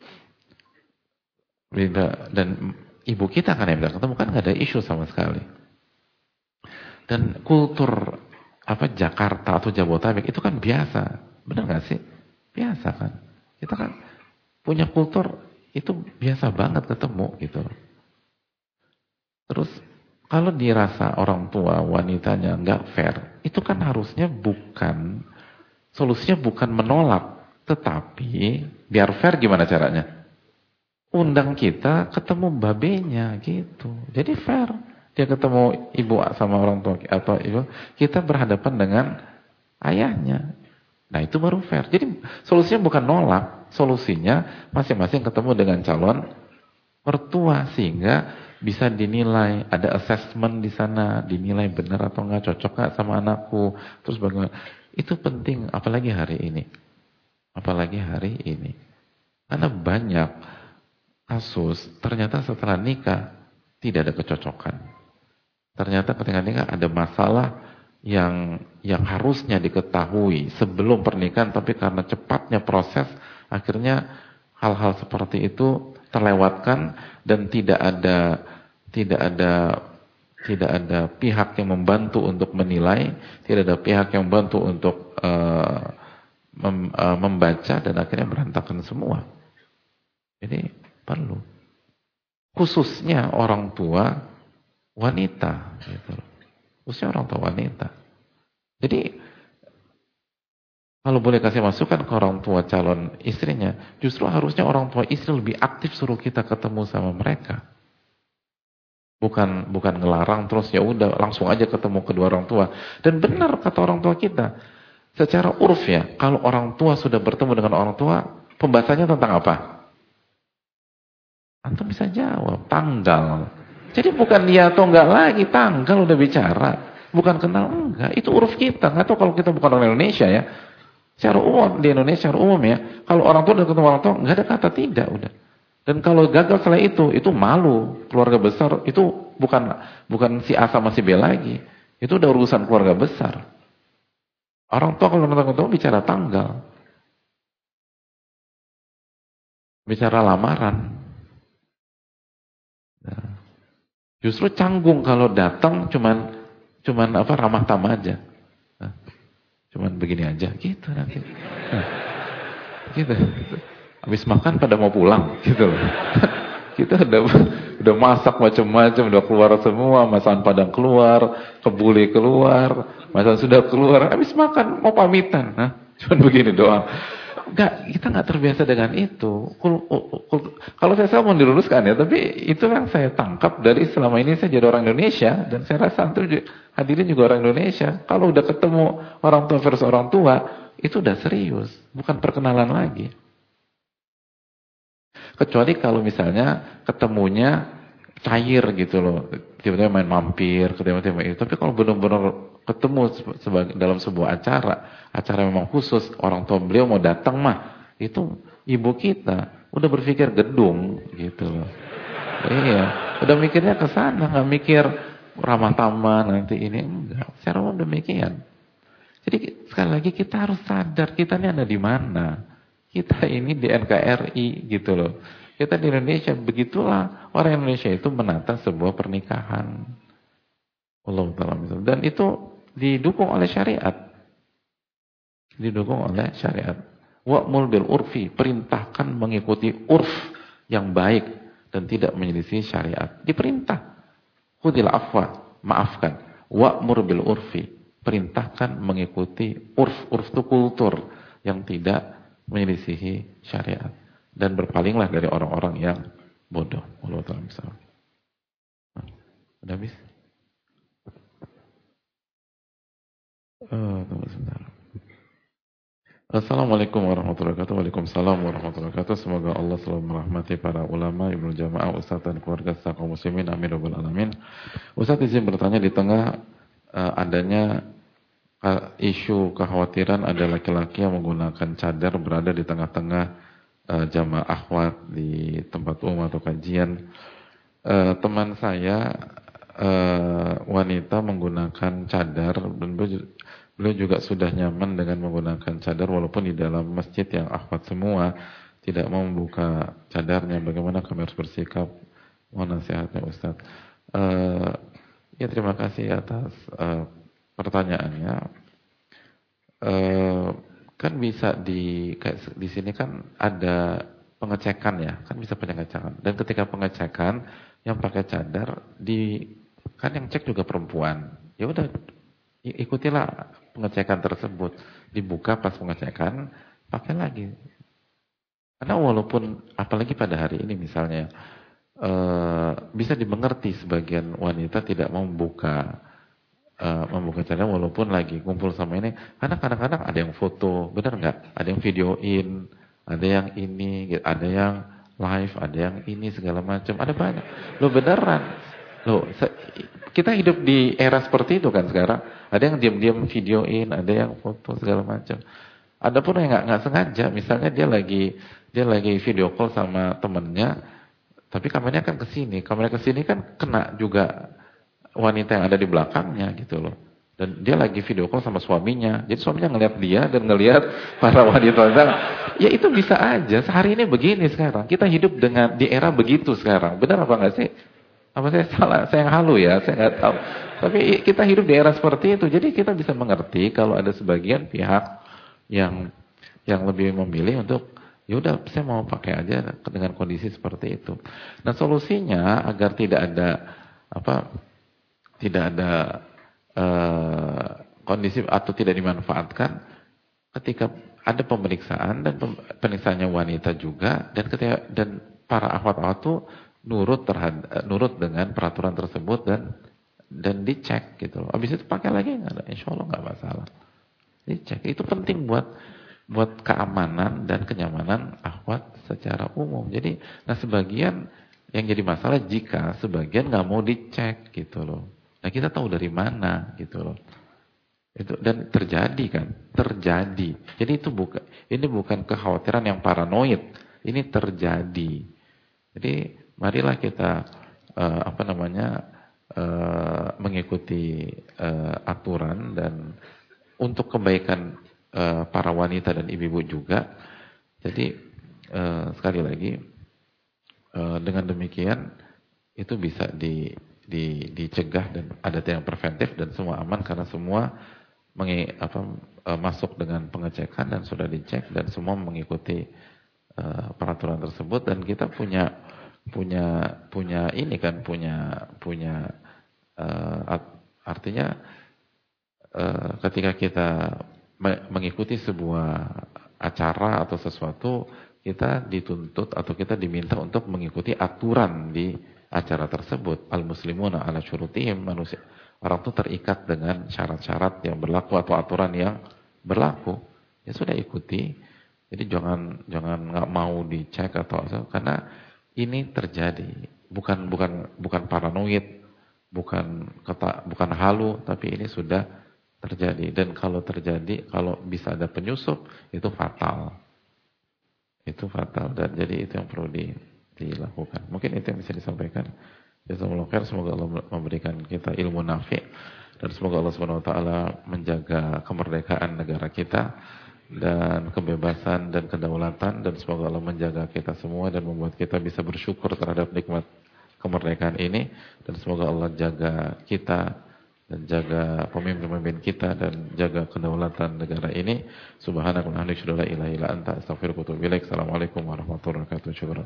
Speaker 1: Dan ibu kita kan yang minta ketemu, kan nggak ada isu sama sekali. Dan kultur apa Jakarta atau Jabodetabek itu kan biasa. Benar nggak sih? Biasa kan. Kita kan punya kultur itu biasa banget ketemu gitu loh. Terus kalau dirasa orang tua wanitanya nggak fair, itu kan harusnya bukan, solusinya bukan menolak, tetapi biar fair gimana caranya? Undang kita ketemu babenya gitu, jadi fair. Dia ketemu ibu sama orang tua atau ibu, kita berhadapan dengan ayahnya. Nah itu baru fair. Jadi solusinya bukan nolak, solusinya masing-masing ketemu dengan calon mertua sehingga bisa dinilai, ada assessment di sana, dinilai benar atau enggak, cocok enggak sama anakku, terus bagaimana. Itu penting, apalagi hari ini. Apalagi hari ini. Karena banyak kasus, ternyata setelah nikah, tidak ada kecocokan. Ternyata ketika nikah ada masalah yang yang harusnya diketahui sebelum pernikahan, tapi karena cepatnya proses, akhirnya hal-hal seperti itu terlewatkan dan tidak ada tidak ada tidak ada pihak yang membantu untuk menilai, tidak ada pihak yang membantu untuk uh, mem, uh, membaca dan akhirnya berantakan semua. Jadi perlu. Khususnya orang tua wanita. Gitu. Khususnya orang tua wanita. Jadi kalau boleh kasih masukan ke orang tua calon istrinya, justru harusnya orang tua istri lebih aktif suruh kita ketemu sama mereka. Bukan bukan ngelarang terus ya udah langsung aja ketemu kedua orang tua. Dan benar kata orang tua kita, secara urf ya, kalau orang tua sudah bertemu dengan orang tua, pembahasannya tentang apa? Antum bisa jawab, tanggal. Jadi bukan dia atau enggak lagi, tanggal udah bicara. Bukan kenal, enggak. Itu uruf kita. Enggak tahu kalau kita bukan orang Indonesia ya. Secara umum, di Indonesia secara umum ya. Kalau orang tua udah ketemu orang tua, enggak ada kata tidak, udah. Dan kalau gagal setelah itu, itu malu. Keluarga besar, itu bukan bukan si A sama si B lagi. Itu udah urusan keluarga besar. Orang tua kalau ketemu bicara tanggal. Bicara lamaran. Nah, justru canggung kalau datang cuman cuman apa ramah tamah aja. Nah, cuman begini aja gitu nanti. Nah, gitu. Habis makan pada mau pulang gitu loh. Kita udah udah masak macam-macam, udah keluar semua, masakan Padang keluar, kebuli keluar, masakan sudah keluar, habis makan mau pamitan. Nah, cuman begini doang. Enggak, kita enggak terbiasa dengan itu. Kalau saya sama mau diluruskan ya, tapi itu yang saya tangkap dari selama ini saya jadi orang Indonesia dan saya rasa antum hadirin juga orang Indonesia. Kalau udah ketemu orang tua versus orang tua, itu udah serius, bukan perkenalan lagi. Kecuali kalau misalnya ketemunya cair gitu loh, tiba-tiba main mampir, tiba-tiba itu. Tapi kalau benar-benar ketemu sebagai dalam sebuah acara, acara memang khusus, orang tua beliau mau datang mah, itu ibu kita udah berpikir gedung gitu loh. Iya, udah mikirnya ke sana, nggak mikir ramah tamah nanti ini enggak. Secara umum demikian. Jadi sekali lagi kita harus sadar kita ini ada di mana. Kita ini di N K R I gitu loh. Kita di Indonesia, begitulah orang Indonesia itu menata sebuah pernikahan. Allah Ta'ala. Dan itu didukung oleh syariat. Didukung oleh syariat. Wa'mul bil urfi, perintahkan mengikuti urf yang baik dan tidak menyelisih syariat. Diperintah. Khudil afwa, maafkan. Wa'mur bil urfi, perintahkan mengikuti urf. Urf itu kultur yang tidak menyelisihi syariat. Dan berpalinglah dari orang-orang yang bodoh. Allah Ta'ala misalnya. Udah habis? Uh, tunggu sebentar. Assalamualaikum warahmatullahi wabarakatuh. Waalaikumsalam warahmatullahi wabarakatuh. Semoga Allah selalu merahmati para ulama, ibnu jamaah, ustaz dan keluarga serta kaum muslimin. Amin rabbal alamin. Ustaz izin bertanya di tengah uh, adanya uh, isu kekhawatiran ada laki-laki yang menggunakan cadar berada di tengah-tengah uh, jamaah akhwat di tempat umum atau kajian. Uh, teman saya uh, wanita menggunakan cadar dan beliau juga sudah nyaman dengan menggunakan cadar walaupun di dalam masjid yang akhwat semua tidak mau membuka cadarnya. Bagaimana kami harus bersikap? Mohon nasihatnya Ustaz. Uh, ya terima kasih atas uh, pertanyaannya. Uh, kan bisa di kayak di sini kan ada pengecekan ya, kan bisa pengecekan. Dan ketika pengecekan yang pakai cadar di kan yang cek juga perempuan. Ya udah ikutilah pengecekan tersebut, dibuka pas pengecekan, pakai lagi. Karena walaupun apalagi pada hari ini misalnya e, bisa dimengerti sebagian wanita tidak mau membuka e, membuka cadar walaupun lagi kumpul sama ini, karena kadang-kadang ada yang foto, benar nggak? Ada yang videoin, ada yang ini, ada yang live, ada yang ini segala macam, ada banyak. Lo beneran. Loh, kita hidup di era seperti itu kan sekarang. Ada yang diam-diam videoin, ada yang foto segala macam. Ada pun yang nggak nggak sengaja, misalnya dia lagi dia lagi video call sama temennya, tapi kameranya kan ke sini, kamera ke sini kan kena juga wanita yang ada di belakangnya gitu loh. Dan dia lagi video call sama suaminya, jadi suaminya ngelihat dia dan ngelihat para wanita. Ya itu bisa aja. Sehari ini begini sekarang. Kita hidup dengan di era begitu sekarang. Benar apa nggak sih? Apa saya salah? Saya yang halu ya, saya nggak tahu. Tapi kita hidup di era seperti itu, jadi kita bisa mengerti kalau ada sebagian pihak yang yang lebih memilih untuk Ya udah, saya mau pakai aja dengan kondisi seperti itu. Nah, solusinya agar tidak ada apa? Tidak ada uh, kondisi atau tidak dimanfaatkan ketika ada pemeriksaan dan pemeriksaannya wanita juga dan ketika dan para akhwat-akhwat itu nurut terhadap nurut dengan peraturan tersebut dan dan dicek gitu loh. Habis itu pakai lagi enggak ada, insyaallah enggak masalah. Dicek. Itu penting buat buat keamanan dan kenyamanan akhwat secara umum. Jadi, nah sebagian yang jadi masalah jika sebagian nggak mau dicek gitu loh. Nah kita tahu dari mana gitu loh. Itu dan terjadi kan, terjadi. Jadi itu bukan, ini bukan kekhawatiran yang paranoid. Ini terjadi. Jadi marilah kita uh, apa namanya uh, mengikuti uh, aturan dan untuk kebaikan Uh, para wanita dan ibu-ibu juga. Jadi uh, sekali lagi uh, dengan demikian itu bisa di, di, dicegah dan ada yang preventif dan semua aman karena semua mengi, apa, uh, masuk dengan pengecekan dan sudah dicek dan semua mengikuti uh, peraturan tersebut dan kita punya punya punya ini kan punya punya uh, artinya uh, ketika kita mengikuti sebuah acara atau sesuatu, kita dituntut atau kita diminta untuk mengikuti aturan di acara tersebut. Al-muslimuna ala syurutihim, manusia orang itu terikat dengan syarat-syarat yang berlaku atau aturan yang berlaku. Ya sudah ikuti. Jadi jangan jangan nggak mau dicek atau apa, karena ini terjadi. Bukan bukan bukan paranoid, bukan kata bukan halu, tapi ini sudah terjadi. Dan kalau terjadi, kalau bisa ada penyusup, itu fatal. Itu fatal. Dan jadi itu yang perlu di, dilakukan. Mungkin itu yang bisa disampaikan. Jazakumullah khair. Semoga Allah memberikan kita ilmu nafi'. Dan semoga Allah subhanahu wa taala menjaga kemerdekaan negara kita. Dan kebebasan dan kedaulatan. Dan semoga Allah menjaga kita semua. Dan membuat kita bisa bersyukur terhadap nikmat kemerdekaan ini. Dan semoga Allah jaga kita dan jaga pemimpin-pemimpin kita dan jaga kedaulatan negara ini. Subhanakallahumma wa bihamdika la ilaha illa anta astaghfiruka wa atubu ilaik. Assalamualaikum warahmatullahi wabarakatuh. Syukran.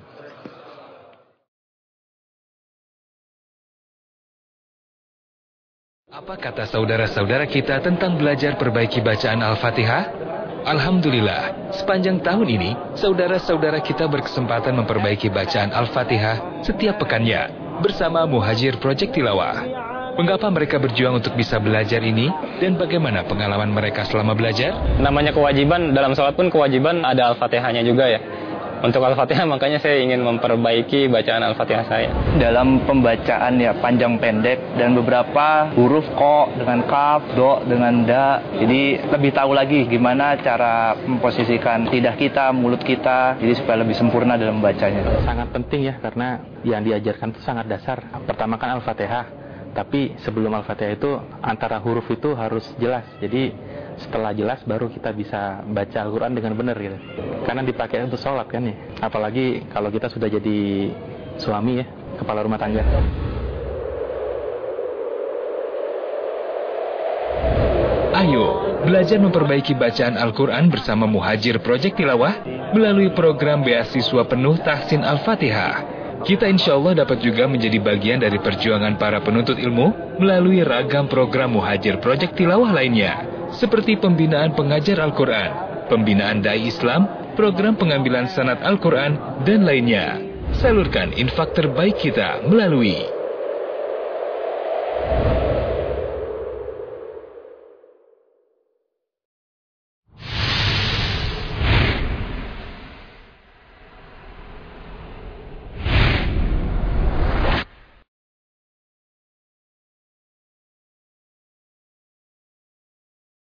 Speaker 8: Apa kata saudara-saudara kita tentang belajar perbaiki bacaan Al-Fatihah? Alhamdulillah, sepanjang tahun ini, saudara-saudara kita berkesempatan memperbaiki bacaan Al-Fatihah setiap pekannya bersama Muhajir Project Tilawah. Mengapa mereka berjuang untuk bisa belajar ini dan bagaimana pengalaman mereka selama belajar?
Speaker 9: Namanya kewajiban, dalam sholat pun kewajiban ada Al-Fatihahnya juga ya. Untuk Al-Fatihah makanya saya ingin memperbaiki bacaan Al-Fatihah saya.
Speaker 10: Dalam pembacaan ya panjang pendek dan beberapa huruf ko dengan kaf, do dengan da. Jadi lebih tahu lagi gimana cara memposisikan lidah kita, mulut kita, jadi supaya lebih sempurna dalam membacanya.
Speaker 9: Sangat penting ya karena yang diajarkan itu sangat dasar. Pertama kan Al-Fatihah. Tapi sebelum Al-Fatihah itu antara huruf itu harus jelas. Jadi setelah jelas baru kita bisa baca Al-Quran dengan benar gitu. Karena dipakai untuk sholat kan ya. Apalagi kalau kita sudah jadi suami ya, kepala rumah tangga.
Speaker 8: Ayo, belajar memperbaiki bacaan Al-Quran bersama Muhajir Project Tilawah melalui program beasiswa penuh Tahsin Al-Fatihah. Kita insya Allah dapat juga menjadi bagian dari perjuangan para penuntut ilmu melalui ragam program Muhajir Project Tilawah lainnya, seperti pembinaan pengajar Al-Quran, pembinaan dai Islam, program pengambilan sanad Al-Quran, dan lainnya. Salurkan infak terbaik kita melalui